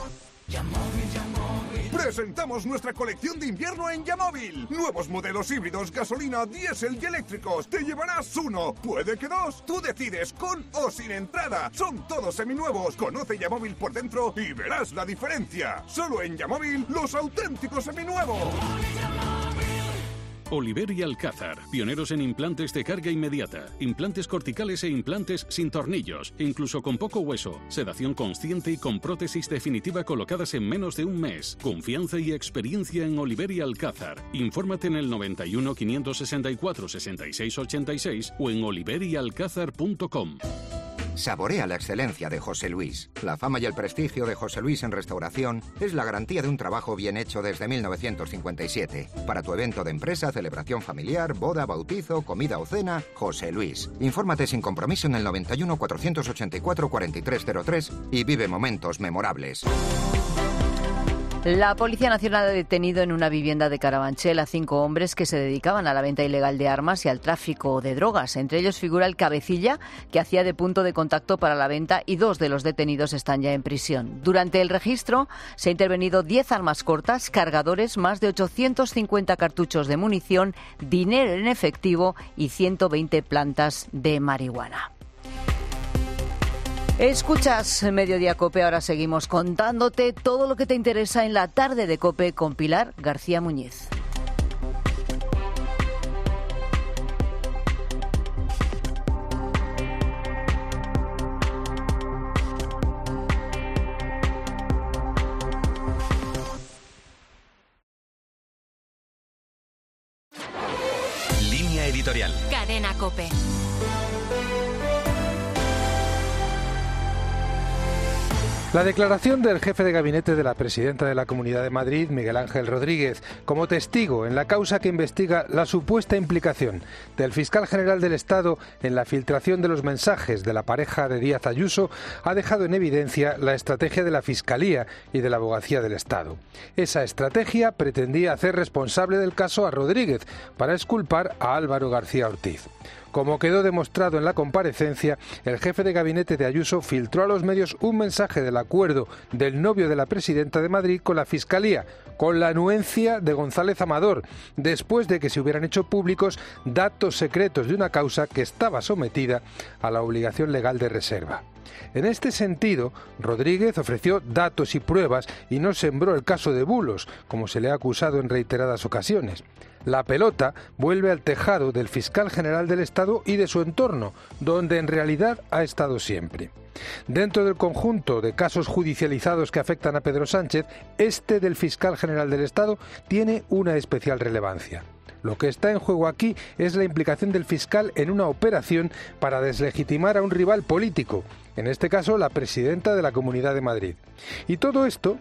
Presentamos nuestra colección de invierno en Yamóvil. Nuevos modelos híbridos, gasolina, diésel y eléctricos. Te llevarás uno, puede que dos. Tú decides, con o sin entrada. Son todos seminuevos. Conoce Yamóvil por dentro y verás la diferencia. Solo en Yamóvil, los auténticos seminuevos. Oliver y Alcázar, pioneros en implantes de carga inmediata, implantes corticales e implantes sin tornillos, incluso con poco hueso, sedación consciente y con prótesis definitiva colocadas en menos de un mes. Confianza y experiencia en Oliver y Alcázar. Infórmate en el noventa y uno, quinientos sesenta y cuatro, sesenta y seis ochenta y seis o en oliver y alcázar punto com. Saborea la excelencia de José Luis. La fama y el prestigio de José Luis en restauración es la garantía de un trabajo bien hecho desde mil novecientos cincuenta y siete. Para tu evento de empresa, celebración familiar, boda, bautizo, comida o cena, José Luis. Infórmate sin compromiso en el noventa y uno, cuatrocientos ochenta y cuatro, cuarenta y tres cero tres y vive momentos memorables. La Policía Nacional ha detenido en una vivienda de Carabanchel a cinco hombres que se dedicaban a la venta ilegal de armas y al tráfico de drogas. Entre ellos figura el cabecilla, que hacía de punto de contacto para la venta, y dos de los detenidos están ya en prisión. Durante el registro se ha intervenido diez armas cortas, cargadores, más de ochocientos cincuenta cartuchos de munición, dinero en efectivo y ciento veinte plantas de marihuana. Escuchas Mediodía COPE, ahora seguimos contándote todo lo que te interesa en la tarde de COPE con Pilar García Muñiz. editorial. Cadena COPE. La declaración del jefe de gabinete de la presidenta de la Comunidad de Madrid, Miguel Ángel Rodríguez, como testigo en la causa que investiga la supuesta implicación del fiscal general del Estado en la filtración de los mensajes de la pareja de Díaz Ayuso, ha dejado en evidencia la estrategia de la Fiscalía y de la Abogacía del Estado. Esa estrategia pretendía hacer responsable del caso a Rodríguez para exculpar a Álvaro García Ortiz. Como quedó demostrado en la comparecencia, el jefe de gabinete de Ayuso filtró a los medios un mensaje del acuerdo del novio de la presidenta de Madrid con la Fiscalía, con la anuencia de González Amador, después de que se hubieran hecho públicos datos secretos de una causa que estaba sometida a la obligación legal de reserva. En este sentido, Rodríguez ofreció datos y pruebas y no sembró el caso de bulos, como se le ha acusado en reiteradas ocasiones. La pelota vuelve al tejado del fiscal general del Estado y de su entorno, donde en realidad ha estado siempre. Dentro del conjunto de casos judicializados que afectan a Pedro Sánchez, este del fiscal general del Estado tiene una especial relevancia. Lo que está en juego aquí es la implicación del fiscal en una operación para deslegitimar a un rival político, en este caso la presidenta de la Comunidad de Madrid. Y todo esto